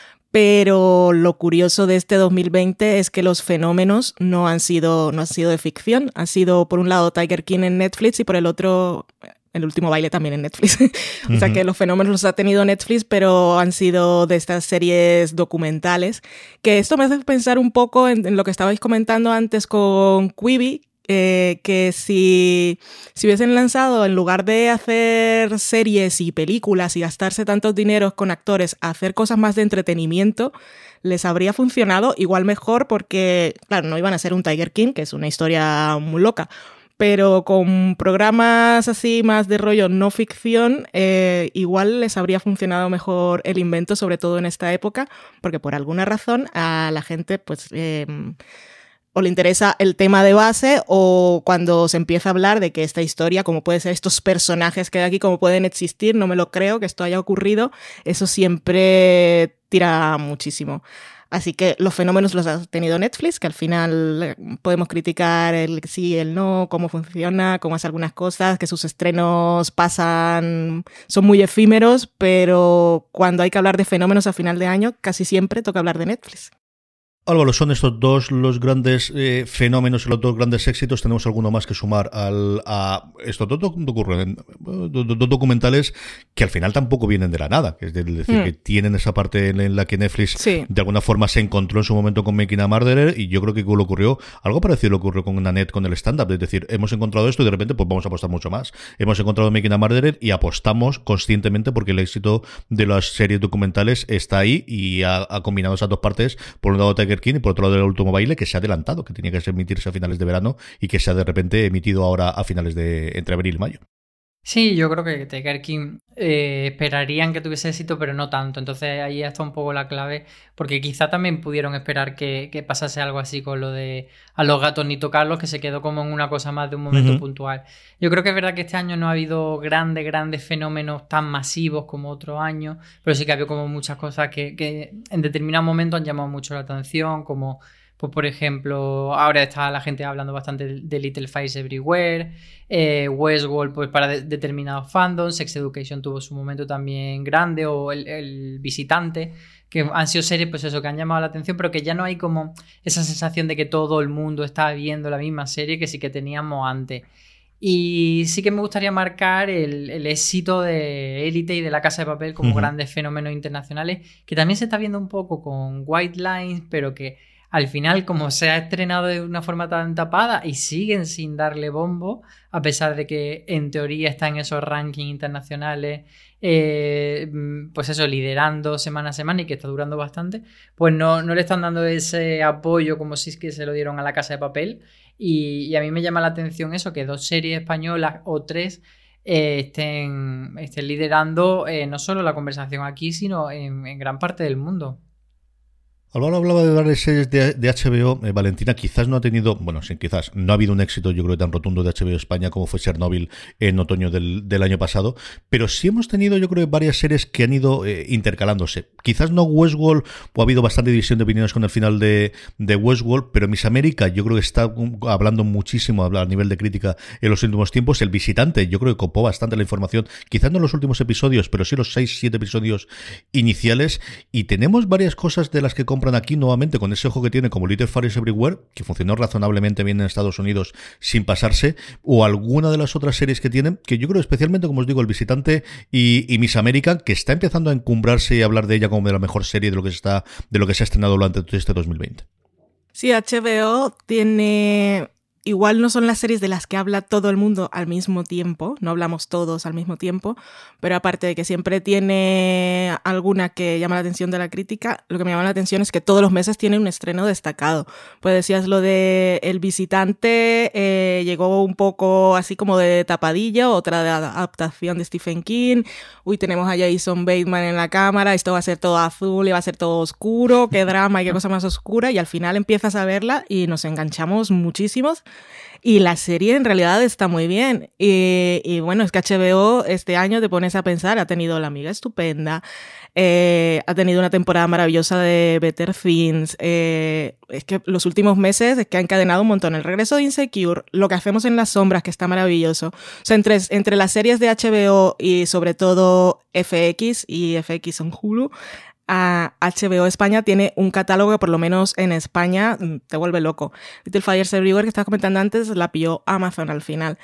Pero lo curioso de este dos mil veinte es que los fenómenos no han sido, no han sido de ficción. Ha sido, por un lado, Tiger King en Netflix y por el otro... El último baile también en Netflix. O sea, uh-huh. que los fenómenos los ha tenido Netflix, pero han sido de estas series documentales. Que esto me hace pensar un poco en, en lo que estabais comentando antes con Quibi, Eh, que si, si hubiesen lanzado, en lugar de hacer series y películas y gastarse tantos dineros con actores, a hacer cosas más de entretenimiento, les habría funcionado igual mejor porque, claro, no iban a ser un Tiger King, que es una historia muy loca, pero con programas así más de rollo no ficción, eh, igual les habría funcionado mejor el invento, sobre todo en esta época, porque por alguna razón a la gente, pues... Eh, o le interesa el tema de base, o cuando se empieza a hablar de que esta historia, como puede ser estos personajes que hay aquí, como pueden existir, no me lo creo que esto haya ocurrido, eso siempre tira muchísimo. Así que los fenómenos los ha tenido Netflix, que al final podemos criticar el sí, el no, cómo funciona, cómo hace algunas cosas, que sus estrenos pasan, son muy efímeros, pero cuando hay que hablar de fenómenos a final de año, casi siempre toca hablar de Netflix. Álvaro, son estos dos los grandes eh, fenómenos y los dos grandes éxitos. ¿Tenemos alguno más que sumar al, a estos dos, docu- dos, dos documentales que al final tampoco vienen de la nada? Es decir, mm. que tienen esa parte en la que Netflix sí. de alguna forma se encontró en su momento con Making a Murderer, y yo creo que le ocurrió algo parecido le ocurrió con Nanette con el stand-up. Es decir, hemos encontrado esto y de repente pues vamos a apostar mucho más. Hemos encontrado Making a Murderer y apostamos conscientemente porque el éxito de las series documentales está ahí y ha, ha combinado esas dos partes. Por un lado, Tiger King, y por otro lado, el último baile, que se ha adelantado, que tenía que emitirse a finales de verano y que se ha de repente emitido ahora a finales de entre abril y mayo. Sí, yo creo que Tiger King eh, esperarían que tuviese éxito, pero no tanto. Entonces ahí está un poco la clave, porque quizá también pudieron esperar que, que pasase algo así con lo de A los gatos ni tocarlos, que se quedó como en una cosa más de un momento uh-huh. puntual. Yo creo que es verdad que este año no ha habido grandes, grandes fenómenos tan masivos como otros años, pero sí que ha habido como muchas cosas que, que en determinados momentos han llamado mucho la atención, como... Pues por ejemplo, ahora está la gente hablando bastante de Little Fires Everywhere, eh, Westworld pues para de- determinados fandoms, Sex Education tuvo su momento también grande, o el, el Visitante, que han sido series pues eso, que han llamado la atención, pero que ya no hay como esa sensación de que todo el mundo está viendo la misma serie que sí que teníamos antes. Y sí que me gustaría marcar el, el éxito de Élite y de La Casa de Papel como uh-huh. grandes fenómenos internacionales, que también se está viendo un poco con White Lines, pero que al final, como se ha estrenado de una forma tan tapada y siguen sin darle bombo, a pesar de que en teoría está en esos rankings internacionales, eh, pues eso, liderando semana a semana y que está durando bastante, pues no, no le están dando ese apoyo como si es que se lo dieron a La Casa de Papel. Y, y a mí me llama la atención eso, que dos series españolas o tres eh, estén, estén liderando eh, no solo la conversación aquí, sino en, en gran parte del mundo. Álvaro hablaba de varias series de, de H B O. Eh, Valentina quizás no ha tenido, bueno, sí, quizás no ha habido un éxito, yo creo, tan rotundo de H B O España como fue Chernobyl en otoño del, del año pasado, pero sí hemos tenido, yo creo, varias series que han ido eh, intercalándose. Quizás no Westworld, o ha habido bastante división de opiniones con el final de, de Westworld, pero Miss América yo creo que está hablando muchísimo a nivel de crítica en los últimos tiempos. El Visitante, yo creo que copó bastante la información, quizás no en los últimos episodios, pero sí los seis, siete episodios iniciales, y tenemos varias cosas de las que compran aquí nuevamente con ese ojo que tiene, como Little Fires Everywhere, que funcionó razonablemente bien en Estados Unidos sin pasarse, o alguna de las otras series que tienen, que yo creo especialmente, como os digo, El Visitante y, y Miss América, que está empezando a encumbrarse y a hablar de ella como de la mejor serie de lo que se está, de lo que se ha estrenado durante este dos mil veinte. Sí, H B O tiene... Igual no son las series de las que habla todo el mundo al mismo tiempo, no hablamos todos al mismo tiempo, pero aparte de que siempre tiene alguna que llama la atención de la crítica, lo que me llama la atención es que todos los meses tiene un estreno destacado. Pues decías lo de El Visitante, eh, llegó un poco así como de tapadillo, otra de adaptación de Stephen King, uy, tenemos a Jason Bateman en la cámara, esto va a ser todo azul y va a ser todo oscuro, qué drama y qué cosa más oscura, y al final empiezas a verla y nos enganchamos muchísimos. Y la serie en realidad está muy bien. Y, y bueno, es que H B O este año te pones a pensar, ha tenido La Amiga Estupenda, eh, ha tenido una temporada maravillosa de Better Things. Eh, es que los últimos meses es que ha encadenado un montón. El regreso de Insecure, Lo que hacemos en las sombras, que está maravilloso. O sea, entre, entre las series de H B O y sobre todo F X y F X en Hulu, a H B O España tiene un catálogo que por lo menos en España te vuelve loco. Little Fires Everywhere, que estabas comentando antes, la pilló Amazon al final,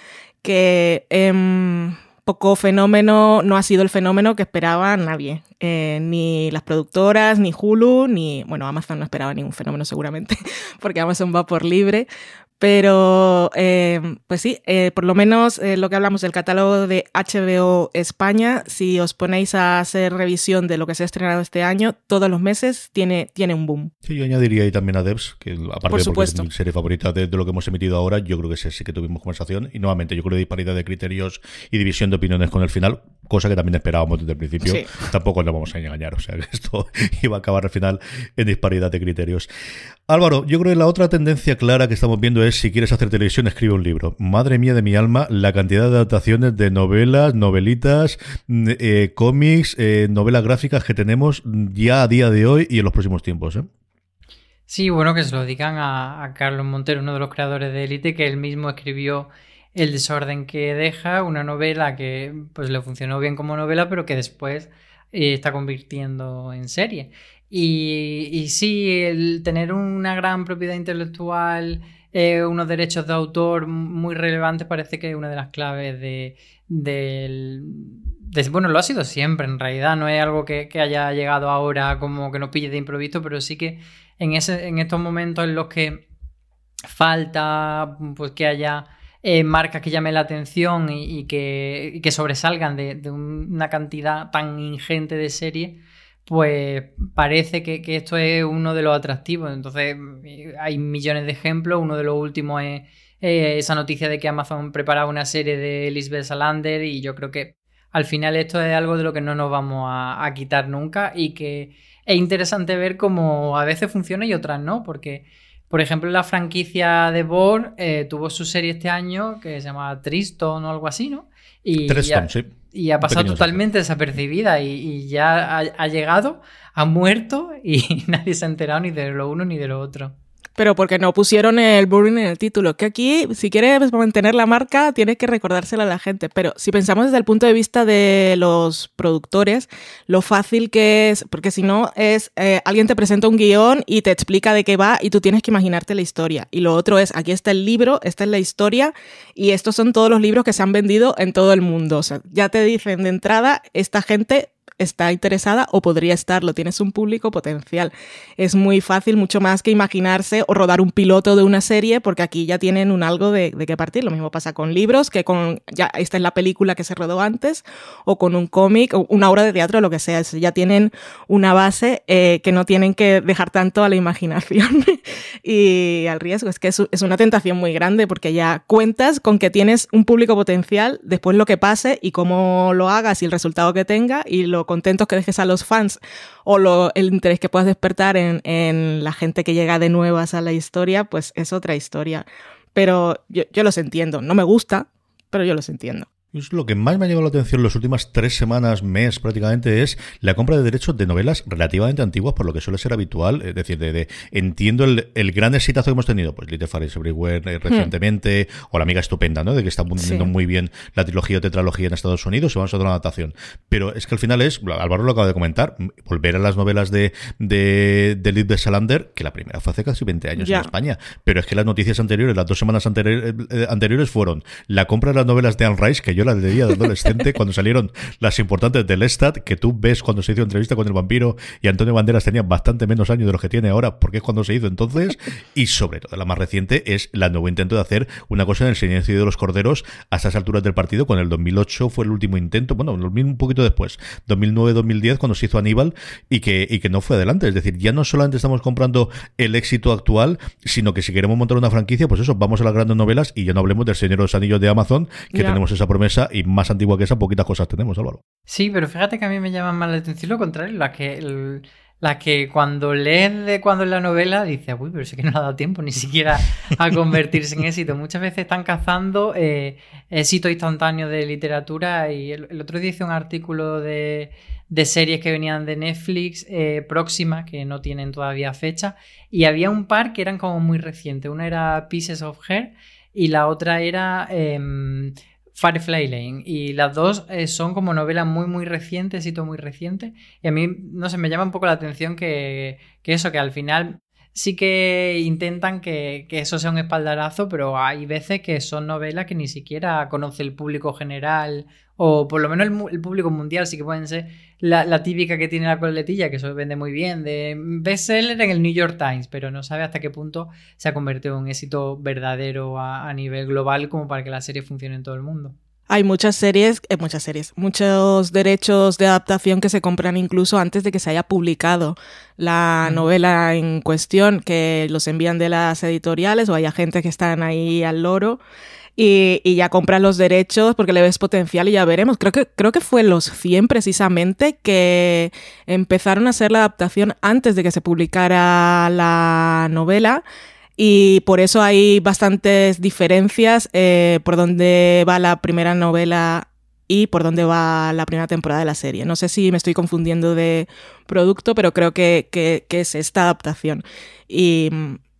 que eh, poco fenómeno, no ha sido el fenómeno que esperaba nadie, eh, ni las productoras, ni Hulu, ni, bueno, Amazon no esperaba ningún fenómeno seguramente, porque Amazon va por libre, Pero, eh, pues sí, eh, por lo menos eh, lo que hablamos del catálogo de H B O España, si os ponéis a hacer revisión de lo que se ha estrenado este año, todos los meses tiene, tiene un boom. Sí, yo añadiría ahí también a Devs, que aparte por de porque supuesto. es mi serie favorita de, de lo que hemos emitido ahora, yo creo que sí, sí que tuvimos conversación. Y nuevamente, yo creo que disparidad de criterios y división de opiniones con el final, cosa que también esperábamos desde el principio. Sí. Tampoco nos vamos a engañar, o sea que esto iba a acabar al final en disparidad de criterios. Álvaro, yo creo que la otra tendencia clara que estamos viendo es: si quieres hacer televisión, escribe un libro. Madre mía de mi alma, la cantidad de adaptaciones de novelas, novelitas, eh, cómics, eh, novelas gráficas que tenemos ya a día de hoy y en los próximos tiempos, ¿eh? Sí, bueno, que se lo digan a, a Carlos Montero, uno de los creadores de Élite, que él mismo escribió El desorden que deja, una novela que pues le funcionó bien como novela, pero que después eh, está convirtiendo en serie. Y, y sí, el tener una gran propiedad intelectual, eh, unos derechos de autor muy relevantes, parece que es una de las claves de, de, de... Bueno, lo ha sido siempre, en realidad. No es algo que, que haya llegado ahora como que nos pille de improviso, pero sí que en, ese, en estos momentos en los que falta pues que haya eh, marcas que llamen la atención y, y, que, y que sobresalgan de, de una cantidad tan ingente de series, pues parece que, que esto es uno de los atractivos. Entonces hay millones de ejemplos. Uno de los últimos es eh, esa noticia de que Amazon preparaba una serie de Lisbeth Salander, y yo creo que al final esto es algo de lo que no nos vamos a, a quitar nunca, y que es interesante ver cómo a veces funciona y otras no, porque por ejemplo la franquicia de Bourne eh, tuvo su serie este año que se llama Triston o algo así, ¿no? Y Triston, ya, sí. Y ha pasado totalmente desapercibida y, y ya ha, ha llegado, ha muerto y nadie se ha enterado ni de lo uno ni de lo otro. Pero porque no pusieron el Bourne en el título, que aquí, si quieres mantener la marca, tienes que recordársela a la gente. Pero si pensamos desde el punto de vista de los productores, lo fácil que es, porque si no es, eh, alguien te presenta un guión y te explica de qué va y tú tienes que imaginarte la historia. Y lo otro es, aquí está el libro, esta es la historia, y estos son todos los libros que se han vendido en todo el mundo. O sea, ya te dicen de entrada, esta gente está interesada o podría estarlo, tienes un público potencial. Es muy fácil, mucho más que imaginarse o rodar un piloto de una serie, porque aquí ya tienen un algo de, de qué partir. Lo mismo pasa con libros, que con ya esta es la película que se rodó antes, o con un cómic, o una obra de teatro, lo que sea. Ya tienen una base eh, que no tienen que dejar tanto a la imaginación y al riesgo. Es que es, es una tentación muy grande, porque ya cuentas con que tienes un público potencial, después lo que pase y cómo lo hagas y el resultado que tenga y lo contentos que dejes a los fans o lo, el interés que puedas despertar en, en la gente que llega de nuevas a la historia, pues es otra historia. Pero yo, yo los entiendo. No me gusta, pero yo los entiendo. Es lo que más me ha llamado la atención las últimas tres semanas, mes prácticamente, es la compra de derechos de novelas relativamente antiguas, por lo que suele ser habitual. Es decir, de, de entiendo el, el gran exitazo que hemos tenido, pues Little Fires Everywhere eh, recientemente, hmm. o La amiga estupenda, ¿no? De que está vendiendo sí. muy bien la trilogía o tetralogía en Estados Unidos, y vamos a hacer una adaptación. Pero es que al final es, Álvaro lo acaba de comentar, volver a las novelas de, de, de Lisbeth Salander, que la primera fue hace casi veinte años ya. en España. Pero es que las noticias anteriores, las dos semanas anteriores, eh, anteriores fueron la compra de las novelas de Anne Rice, que yo las leía de adolescente cuando salieron las importantes de Lestat, que tú ves cuando se hizo entrevista con el vampiro y Antonio Banderas tenía bastante menos años de los que tiene ahora, porque es cuando se hizo entonces. Y sobre todo la más reciente es la nuevo intento de hacer una cosa en El silencio de los corderos a estas alturas del partido, cuando el dos mil ocho fue el último intento, bueno, un poquito después, dos mil nueve dos mil diez, cuando se hizo Aníbal, y que, y que no fue adelante. Es decir, ya no solamente estamos comprando el éxito actual, sino que si queremos montar una franquicia, pues eso, vamos a las grandes novelas, y ya no hablemos del Señor de los Anillos de Amazon, que yeah. tenemos esa promesa, y más antigua que esa, poquitas cosas tenemos, Álvaro. Sí, pero fíjate que a mí me llama más la atención lo contrario, la que el, la que cuando lees de cuando en la novela dices, uy, pero es que no le ha dado tiempo ni siquiera a convertirse en éxito. Muchas veces están cazando eh, éxito instantáneo de literatura, y el, el otro día hice un artículo de, de series que venían de Netflix eh, próximas, que no tienen todavía fecha, y había un par que eran como muy recientes. Una era Pieces of Her y la otra era Eh, Firefly Lane, y las dos eh, son como novelas muy muy recientes, éxito muy reciente, y a mí, no sé, me llama un poco la atención que, que eso, que al final sí que intentan que, que eso sea un espaldarazo, pero hay veces que son novelas que ni siquiera conoce el público general, o por lo menos el, el público mundial. Sí que pueden ser la, la típica que tiene la coletilla, que eso vende muy bien, de bestseller en el New York Times, pero no sabe hasta qué punto se ha convertido en un éxito verdadero a, a nivel global como para que la serie funcione en todo el mundo. Hay muchas series, eh, muchas series, muchos derechos de adaptación que se compran incluso antes de que se haya publicado la mm. novela en cuestión, que los envían de las editoriales o hay agentes que están ahí al loro y, y ya compran los derechos porque le ves potencial y ya veremos. Creo que, creo que fue Los cien precisamente que empezaron a hacer la adaptación antes de que se publicara la novela. Y por eso hay bastantes diferencias eh, por dónde va la primera novela y por dónde va la primera temporada de la serie. No sé si me estoy confundiendo de producto, pero creo que, que, que es esta adaptación. Y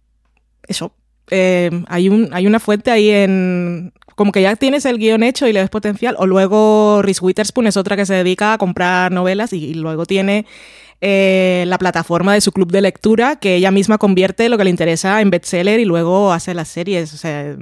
eso, eh, hay, un, hay una fuente ahí en... Como que ya tienes el guión hecho y le ves potencial, o luego Reese Witherspoon es otra que se dedica a comprar novelas y, y luego tiene... Eh, la plataforma de su club de lectura, que ella misma convierte lo que le interesa en bestseller y luego hace las series. O sea,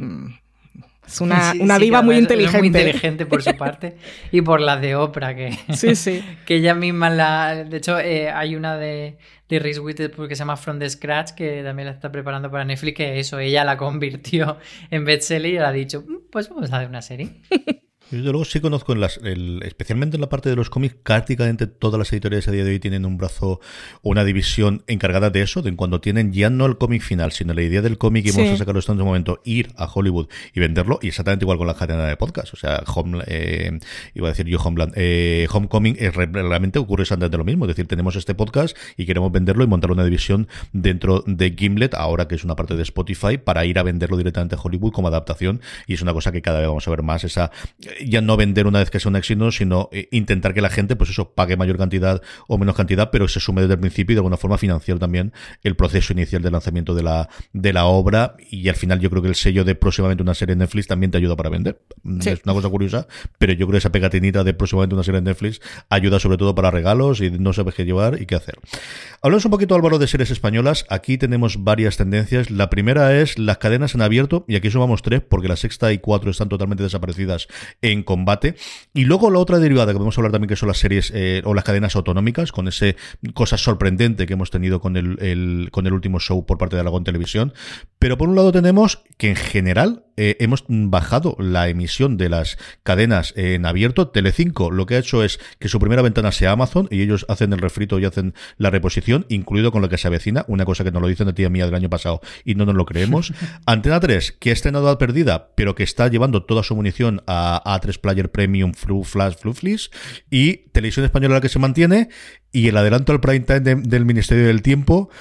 es una, sí, una sí, diva muy inteligente. Es muy inteligente por su parte y por las de Oprah, que, sí, sí. que ella misma la... De hecho, eh, hay una de, de Reese Witherspoon que se llama From the Scratch, que también la está preparando para Netflix, que eso, ella la convirtió en bestseller y le ha dicho, pues vamos a hacer una serie. Yo desde luego sí conozco, en las, el, especialmente en la parte de los cómics, prácticamente todas las editoriales a día de hoy tienen un brazo o una división encargada de eso, de cuando tienen ya no el cómic final, sino la idea del cómic y sí. vamos a sacarlo esto en un momento, ir a Hollywood y venderlo, y exactamente igual con la cadena de podcast. O sea, home, eh, iba a decir yo Homeland, eh, Homecoming, eh, realmente ocurre exactamente lo mismo. Es decir, tenemos este podcast y queremos venderlo y montar una división dentro de Gimlet, ahora que es una parte de Spotify, para ir a venderlo directamente a Hollywood como adaptación, y es una cosa que cada vez vamos a ver más, esa... ya no vender una vez que sea un éxito, sino eh, intentar que la gente, pues eso, pague mayor cantidad o menos cantidad, pero se sume desde el principio y de alguna forma financiar también el proceso inicial de lanzamiento de la, de la obra. Y al final yo creo que el sello de próximamente una serie en Netflix también te ayuda para vender. Sí. Es una cosa curiosa, pero yo creo que esa pegatinita de próximamente una serie en Netflix ayuda sobre todo para regalos y no sabes qué llevar y qué hacer. Hablamos un poquito, Álvaro, de series españolas. Aquí tenemos varias tendencias. La primera es las cadenas en abierto, y aquí sumamos tres, porque la Sexta y Cuatro están totalmente desaparecidas en combate. Y luego la otra derivada que podemos hablar también, que son las series eh, o las cadenas autonómicas, con ese cosa sorprendente que hemos tenido con el, el, con el último show por parte de Aragón Televisión. Pero por un lado tenemos que en general eh, hemos bajado la emisión de las cadenas eh, en abierto. Telecinco lo que ha hecho es que su primera ventana sea Amazon, y ellos hacen el refrito y hacen la reposición, incluido con lo que se avecina, una cosa que nos lo dicen de tía mía del año pasado y no nos lo creemos. Antena tres, que ha estrenado a Perdida, pero que está llevando toda su munición a A tres Player Premium, Flu, Flash, Fluflis, y Televisión Española, la que se mantiene, y el adelanto al prime time de, del Ministerio del Tiempo.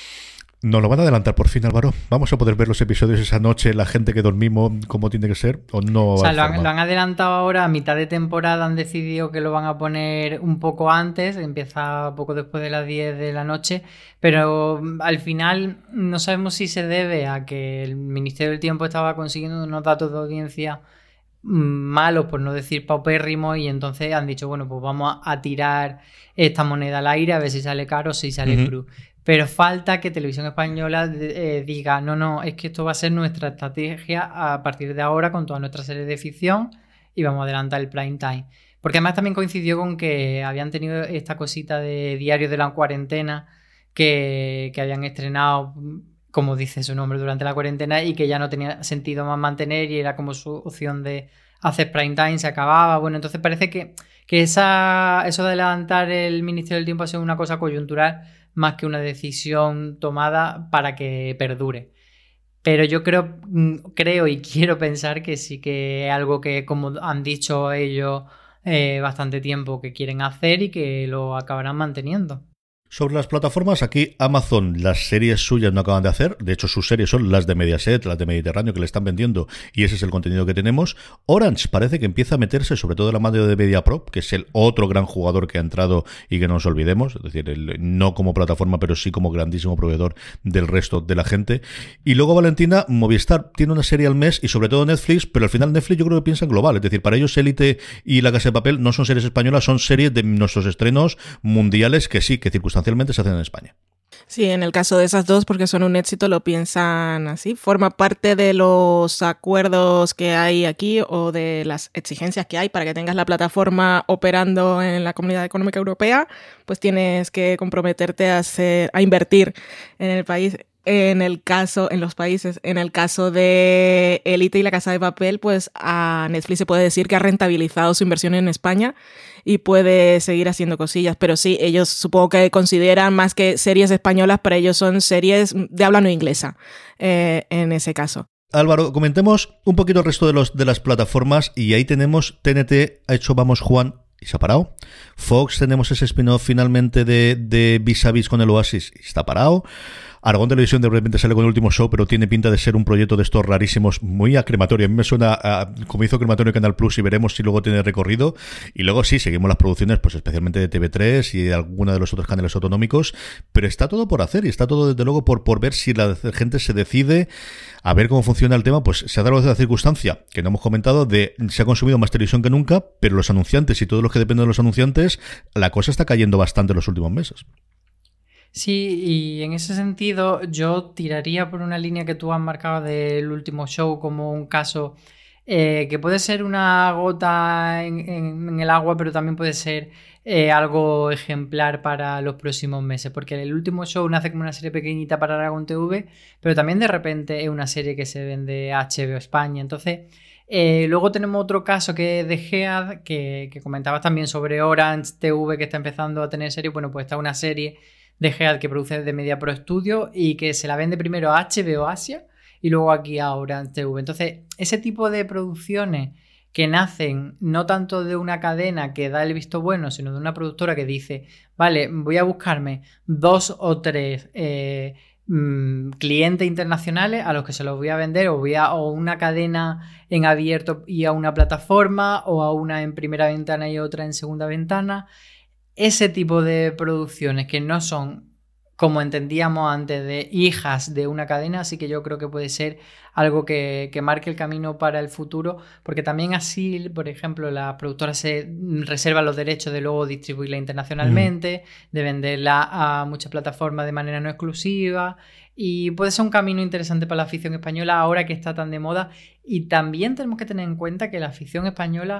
¿Nos lo van a adelantar por fin, Álvaro? ¿Vamos a poder ver los episodios esa noche, la gente que dormimos, como tiene que ser? ¿O no? O sea, lo han, lo han adelantado ahora a mitad de temporada, han decidido que lo van a poner un poco antes, empieza poco después de las diez de la noche, pero al final no sabemos si se debe a que el Ministerio del Tiempo estaba consiguiendo unos datos de audiencia malos, por no decir paupérrimos, y entonces han dicho, bueno, pues vamos a tirar esta moneda al aire a ver si sale caro o si sale uh-huh. cru. Pero falta que Televisión Española eh, diga, no, no, es que esto va a ser nuestra estrategia a partir de ahora con todas nuestras series de ficción y vamos a adelantar el prime time. Porque además también coincidió con que habían tenido esta cosita de Diario de la Cuarentena que, que habían estrenado, como dice su nombre, durante la cuarentena, y que ya no tenía sentido más mantener y era como su opción de hacer prime time, se acababa. Bueno, entonces parece que, que esa, eso de adelantar el Ministerio del Tiempo ha sido una cosa coyuntural más que una decisión tomada para que perdure. Pero yo creo, creo y quiero pensar que sí que es algo que, como han dicho ellos eh, bastante tiempo, que quieren hacer y que lo acabarán manteniendo. Sobre las plataformas, aquí Amazon, las series suyas no acaban de hacer. De hecho, sus series son las de Mediaset, las de Mediterráneo, que le están vendiendo, y ese es el contenido que tenemos. Orange parece que empieza a meterse, sobre todo en la mano de MediaPro, que es el otro gran jugador que ha entrado y que no nos olvidemos. Es decir, el, no como plataforma, pero sí como grandísimo proveedor del resto de la gente. Y luego, Valentina, Movistar tiene una serie al mes, y sobre todo Netflix, pero al final Netflix yo creo que piensa en global. Es decir, para ellos Élite y La Casa de Papel no son series españolas, son series de nuestros estrenos mundiales que sí, que circunstancialmente se hacen en España. Sí, en el caso de esas dos, porque son un éxito, lo piensan así. Forma parte de los acuerdos que hay aquí o de las exigencias que hay para que tengas la plataforma operando en la Comunidad Económica Europea, pues tienes que comprometerte a, hacer, a invertir en el país. En el caso, en los países, en el caso de Élite y La Casa de Papel, pues a Netflix se puede decir que ha rentabilizado su inversión en España y puede seguir haciendo cosillas. Pero sí, ellos supongo que consideran más que series españolas, para ellos son series de habla no inglesa, eh, en ese caso. Álvaro, comentemos un poquito el resto de, los, de las plataformas y ahí tenemos T N T, ha hecho Vamos Juan y se ha parado. Fox, tenemos ese spin-off finalmente de, de Vis a Vis con el Oasis y está parado. Aragón Televisión de repente sale con el último show, pero tiene pinta de ser un proyecto de estos rarísimos, muy a crematorio. A mí me suena a, como hizo Crematorio Canal Plus, y veremos si luego tiene recorrido. Y luego sí, seguimos las producciones, pues especialmente de T V tres y de alguna de los otros canales autonómicos, pero está todo por hacer y está todo desde luego por, por ver si la gente se decide a ver cómo funciona el tema. Pues se ha dado la circunstancia, que no hemos comentado, de se ha consumido más televisión que nunca, pero los anunciantes y todos los que dependen de los anunciantes, la cosa está cayendo bastante en los últimos meses. Sí, y en ese sentido yo tiraría por una línea que tú has marcado del último show como un caso eh, que puede ser una gota en, en, en el agua, pero también puede ser eh, algo ejemplar para los próximos meses, porque el último show nace como una serie pequeñita para Aragón T V, pero también de repente es una serie que se vende a H B O España. Entonces eh, luego tenemos otro caso que es de Gead, que, que comentabas también sobre Orange T V, que está empezando a tener serie. Bueno, pues está una serie de Gead que produce de Media Pro Studio y que se la vende primero a H B O Asia y luego aquí a Orange T V. Entonces, ese tipo de producciones que nacen no tanto de una cadena que da el visto bueno, sino de una productora que dice, vale, voy a buscarme dos o tres eh, mmm, clientes internacionales a los que se los voy a vender, o, voy a, o una cadena en abierto y a una plataforma, o a una en primera ventana y otra en segunda ventana. Ese tipo de producciones que no son, como entendíamos antes, de hijas de una cadena, así que yo creo que puede ser algo que, que marque el camino para el futuro, porque también así, por ejemplo, las productoras se reservan los derechos de luego distribuirla internacionalmente, mm. de venderla a muchas plataformas de manera no exclusiva, y puede ser un camino interesante para la afición española ahora que está tan de moda. Y también tenemos que tener en cuenta que la afición española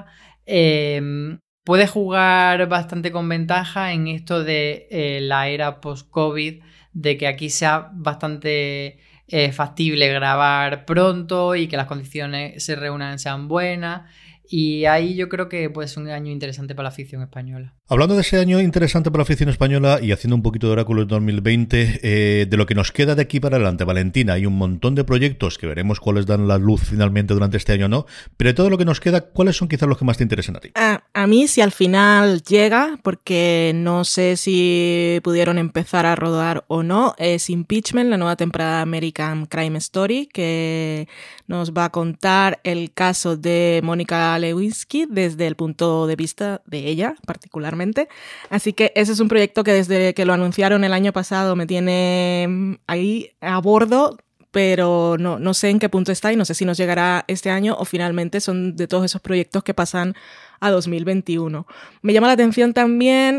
eh, puede jugar bastante con ventaja en esto de eh, la era post-COVID, de que aquí sea bastante eh, factible grabar pronto y que las condiciones se reúnan sean buenas. Y ahí yo creo que puede ser un año interesante para la afición española. Hablando de ese año interesante para la afición española y haciendo un poquito de oráculo en dos mil veinte, eh, de lo que nos queda de aquí para adelante, Valentina, hay un montón de proyectos que veremos cuáles dan la luz finalmente durante este año o no, pero de todo lo que nos queda, ¿cuáles son quizás los que más te interesan a ti? A, a mí, si al final llega, porque no sé si pudieron empezar a rodar o no, es Impeachment, la nueva temporada de American Crime Story, que nos va a contar el caso de Mónica Lewinsky desde el punto de vista de ella, particularmente. Así que ese es un proyecto que desde que lo anunciaron el año pasado me tiene ahí a bordo, pero no, no sé en qué punto está y no sé si nos llegará este año o finalmente son de todos esos proyectos que pasan a dos mil veintiuno. Me llama la atención también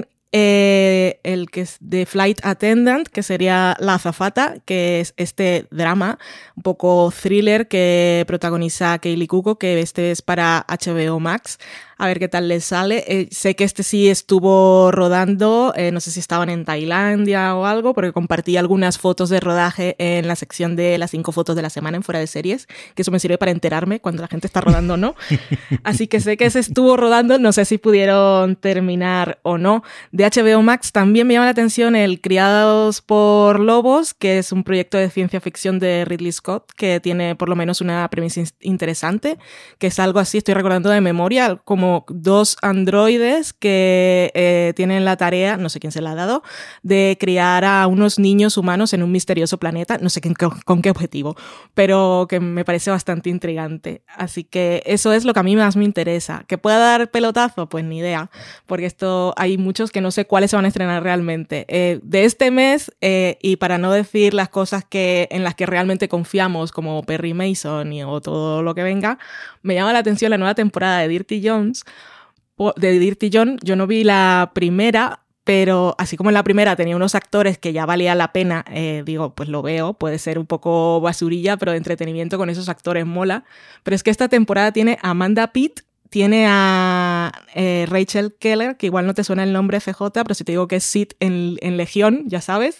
Eh, el que es de Flight Attendant, que sería La Azafata, que es este drama, un poco thriller que protagoniza Kaylee Cuoco, que este es para H B O Max. A ver qué tal les sale. Eh, sé que este sí estuvo rodando, eh, no sé si estaban en Tailandia o algo, porque compartí algunas fotos de rodaje en la sección de las cinco fotos de la semana en Fuera de Series, que eso me sirve para enterarme cuando la gente está rodando o no. Así que sé que ese estuvo rodando, no sé si pudieron terminar o no. De H B O Max también me llama la atención el Criados por Lobos, que es un proyecto de ciencia ficción de Ridley Scott, que tiene por lo menos una premisa interesante, que es algo así, estoy recordando de memoria, como dos androides que eh, tienen la tarea, no sé quién se la ha dado, de criar a unos niños humanos en un misterioso planeta, no sé qué, con, con qué objetivo, pero que me parece bastante intrigante. Así que eso es lo que a mí más me interesa. ¿Que pueda dar pelotazo? Pues ni idea, porque esto hay muchos que no sé cuáles se van a estrenar realmente. Eh, de este mes, eh, y para no decir las cosas que, en las que realmente confiamos, como Perry Mason y, o todo lo que venga, me llama la atención la nueva temporada de Dirty Jones, de Dirty John. Yo no vi la primera, pero así como en la primera tenía unos actores que ya valía la pena, eh, digo, pues lo veo, puede ser un poco basurilla, pero de entretenimiento con esos actores mola. Pero es que esta temporada tiene a Amanda Pitt, tiene a eh, Rachel Keller, que igual no te suena el nombre F J, pero si te digo que es Sid en, en Legión, ya sabes.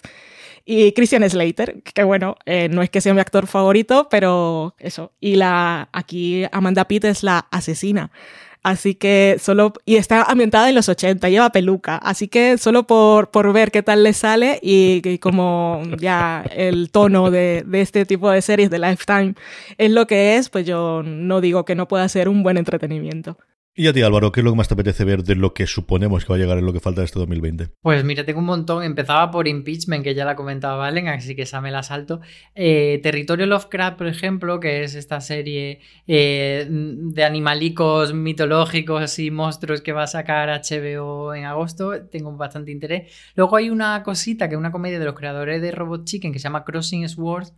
Y Christian Slater, que bueno, eh, no es que sea mi actor favorito, pero eso. Y la aquí Amanda Pitt es la asesina. Así que solo... Y está ambientada en los ochenta, lleva peluca. Así que solo por, por ver qué tal le sale y, y como ya el tono de, de este tipo de series de Lifetime es lo que es, pues yo no digo que no pueda ser un buen entretenimiento. Y a ti, Álvaro, ¿qué es lo que más te apetece ver de lo que suponemos que va a llegar en lo que falta de este dos mil veinte? Pues mira, tengo un montón. Empezaba por Impeachment, que ya la comentaba Valen, así que esa me la salto. Eh, Territorio Lovecraft, por ejemplo, que es esta serie eh, de animalicos mitológicos y monstruos que va a sacar H B O en agosto. Tengo bastante interés. Luego hay una cosita, que es una comedia de los creadores de Robot Chicken, que se llama Crossing Swords,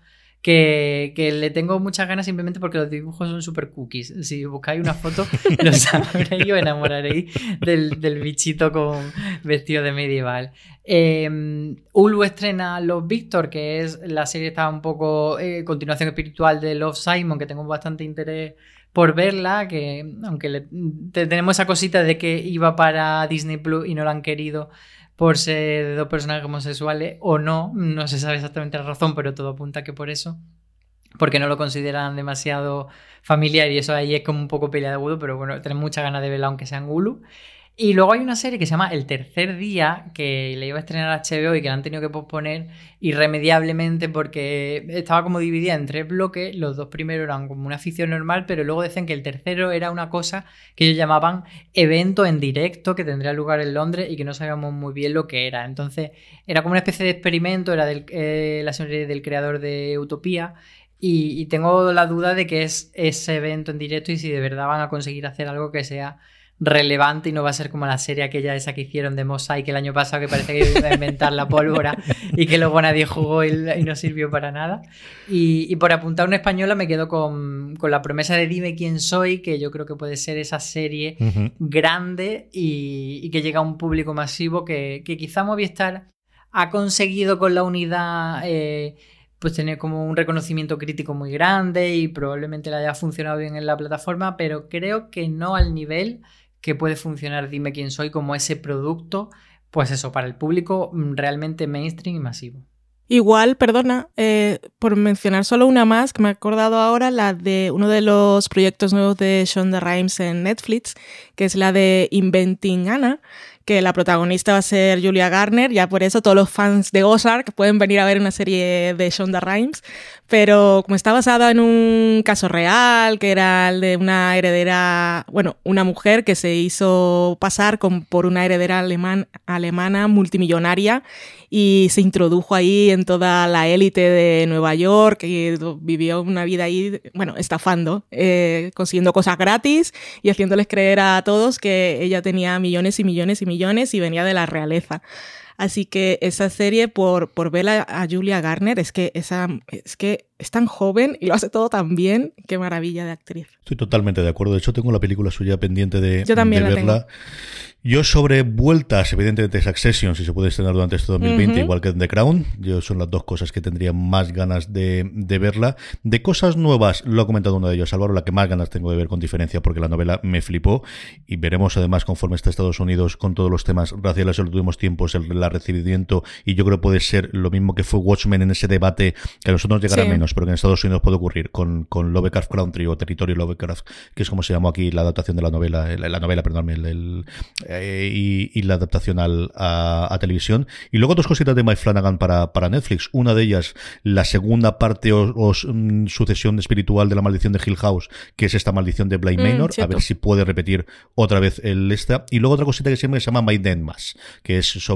Que, que le tengo muchas ganas simplemente porque los dibujos son super cookies. Si buscáis una foto, lo sabréis y os enamoraréis del, del bichito con vestido de medieval. Eh, Hulu estrena Love Victor, que es la serie, está un poco eh, continuación espiritual de Love Simon, que tengo bastante interés por verla, que aunque le, tenemos esa cosita de que iba para Disney Plus y no la han querido por ser de dos personajes homosexuales o no, no se sabe exactamente la razón, pero todo apunta que por eso, porque no lo consideran demasiado familiar y eso ahí es como un poco pelea de agudo, pero bueno, tenemos muchas ganas de verla aunque sea en Hulu. Y luego hay una serie que se llama El Tercer Día, que le iba a estrenar a H B O y que la han tenido que posponer irremediablemente porque estaba como dividida en tres bloques. Los dos primeros eran como una ficción normal, pero luego decían que el tercero era una cosa que ellos llamaban evento en directo, que tendría lugar en Londres y que no sabíamos muy bien lo que era. Entonces era como una especie de experimento, era del, eh, la serie del creador de Utopía. Y, y tengo la duda de que es ese evento en directo y si de verdad van a conseguir hacer algo que sea relevante y no va a ser como la serie aquella esa que hicieron de Mosaic el año pasado, que parece que iba a inventar la pólvora y que luego nadie jugó y, y no sirvió para nada. Y, y por apuntar una española me quedo con, con La promesa de Dime quién soy, que yo creo que puede ser esa serie uh-huh. grande y, y que llega a un público masivo que, que quizá Movistar ha conseguido con la unidad eh, pues tener como un reconocimiento crítico muy grande y probablemente le haya funcionado bien en la plataforma, pero creo que no al nivel que puede funcionar Dime quién soy como ese producto, pues eso, para el público realmente mainstream y masivo. Igual, perdona, eh, por mencionar solo una más, que me he acordado ahora, la de uno de los proyectos nuevos de Shonda Rhimes en Netflix, que es la de Inventing Anna, que la protagonista va a ser Julia Garner, ya por eso todos los fans de Ozark pueden venir a ver una serie de Shonda Rhimes, pero como está basada en un caso real, que era el de una heredera, bueno, una mujer que se hizo pasar con, por una heredera alemán, alemana multimillonaria y se introdujo ahí en toda la élite de Nueva York y vivió una vida ahí, bueno, estafando, eh, consiguiendo cosas gratis y haciéndoles creer a todos que ella tenía millones y millones y millones y venía de la realeza. Así que esa serie, por, por ver a, a Julia Garner, es que, esa, es que es tan joven y lo hace todo tan bien. Qué maravilla de actriz. Estoy totalmente de acuerdo. De hecho, tengo la película suya pendiente de, Yo también de la verla. Tengo. Yo sobre vueltas, evidentemente Succession, si se puede estrenar durante este dos mil veinte, uh-huh. igual que The Crown. Yo son las dos cosas que tendría más ganas de, de verla. De cosas nuevas, lo ha comentado uno de ellos, Álvaro, la que más ganas tengo de ver con diferencia, porque la novela me flipó. Y veremos además, conforme está Estados Unidos, con todos los temas raciales en los últimos tiempos, el, el recibimiento, y yo creo que puede ser lo mismo que fue Watchmen en ese debate, que a nosotros nos llegará sí. menos, pero que en Estados Unidos puede ocurrir con, con Lovecraft Country o Territorio Lovecraft, que es como se llamó aquí la adaptación de la novela, la, la novela, perdón, el, el eh, y y la adaptación al, a, a televisión. Y luego dos cositas de Mike Flanagan para, para Netflix. Una de ellas, la segunda parte o, o um, sucesión espiritual de la maldición de Hill House, que es esta maldición de Bly Manor, mm, a ver si puede repetir otra vez el esta. Y luego otra cosita que se llama, que se llama My Denmas, que es sobre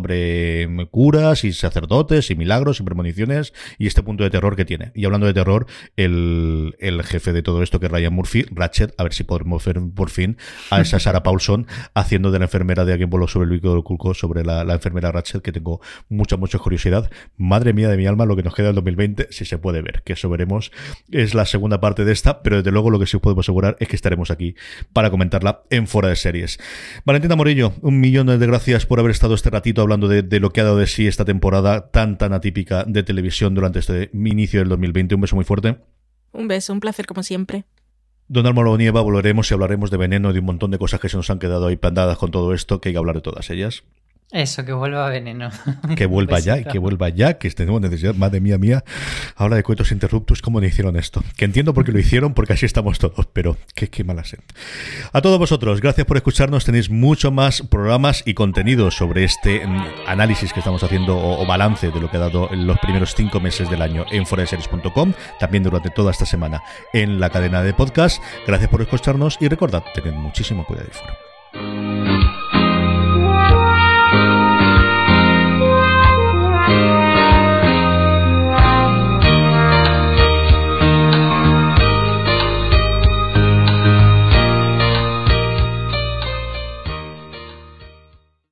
eh, curas y sacerdotes y milagros y premoniciones y este punto de terror que tiene. Y hablando de terror, el, el jefe de todo esto, que es Ryan Murphy, Ratched, a ver si podemos ver por fin a esa Sarah Paulson haciendo de la enfermera de Alguien voló sobre el líquido del culco, sobre la, la enfermera Ratched, que tengo mucha, mucha curiosidad. Madre mía de mi alma, lo que nos queda del dos mil veinte, si se puede ver, que eso veremos. Es la segunda parte de esta, pero desde luego lo que sí podemos asegurar es que estaremos aquí para comentarla en Fuera de Series. Valentina Morillo, un millón de gracias por haber estado este ratito hablando de, de lo que ha dado de sí esta temporada tan, tan atípica de televisión durante este inicio del dos mil veinte. Un beso muy fuerte. Un beso, un placer como siempre. Don Álvaro Nieva, volveremos y hablaremos de Veneno y de un montón de cosas que se nos han quedado ahí plantadas con todo esto, que hay que hablar de todas ellas. Eso, que vuelva Veneno. Que vuelva ya, y que vuelva ya, que tenemos necesidad. Madre mía mía, ahora de Coitus Interruptus, ¿cómo no hicieron esto? Que entiendo por qué lo hicieron, porque así estamos todos, pero qué, qué mala sed. A todos vosotros, gracias por escucharnos. Tenéis mucho más programas y contenidos sobre este análisis que estamos haciendo o, o balance de lo que ha dado en los primeros cinco meses del año en fuera de series punto com, también durante toda esta semana en la cadena de podcast. Gracias por escucharnos y recordad, tened muchísimo cuidado ahí fuera.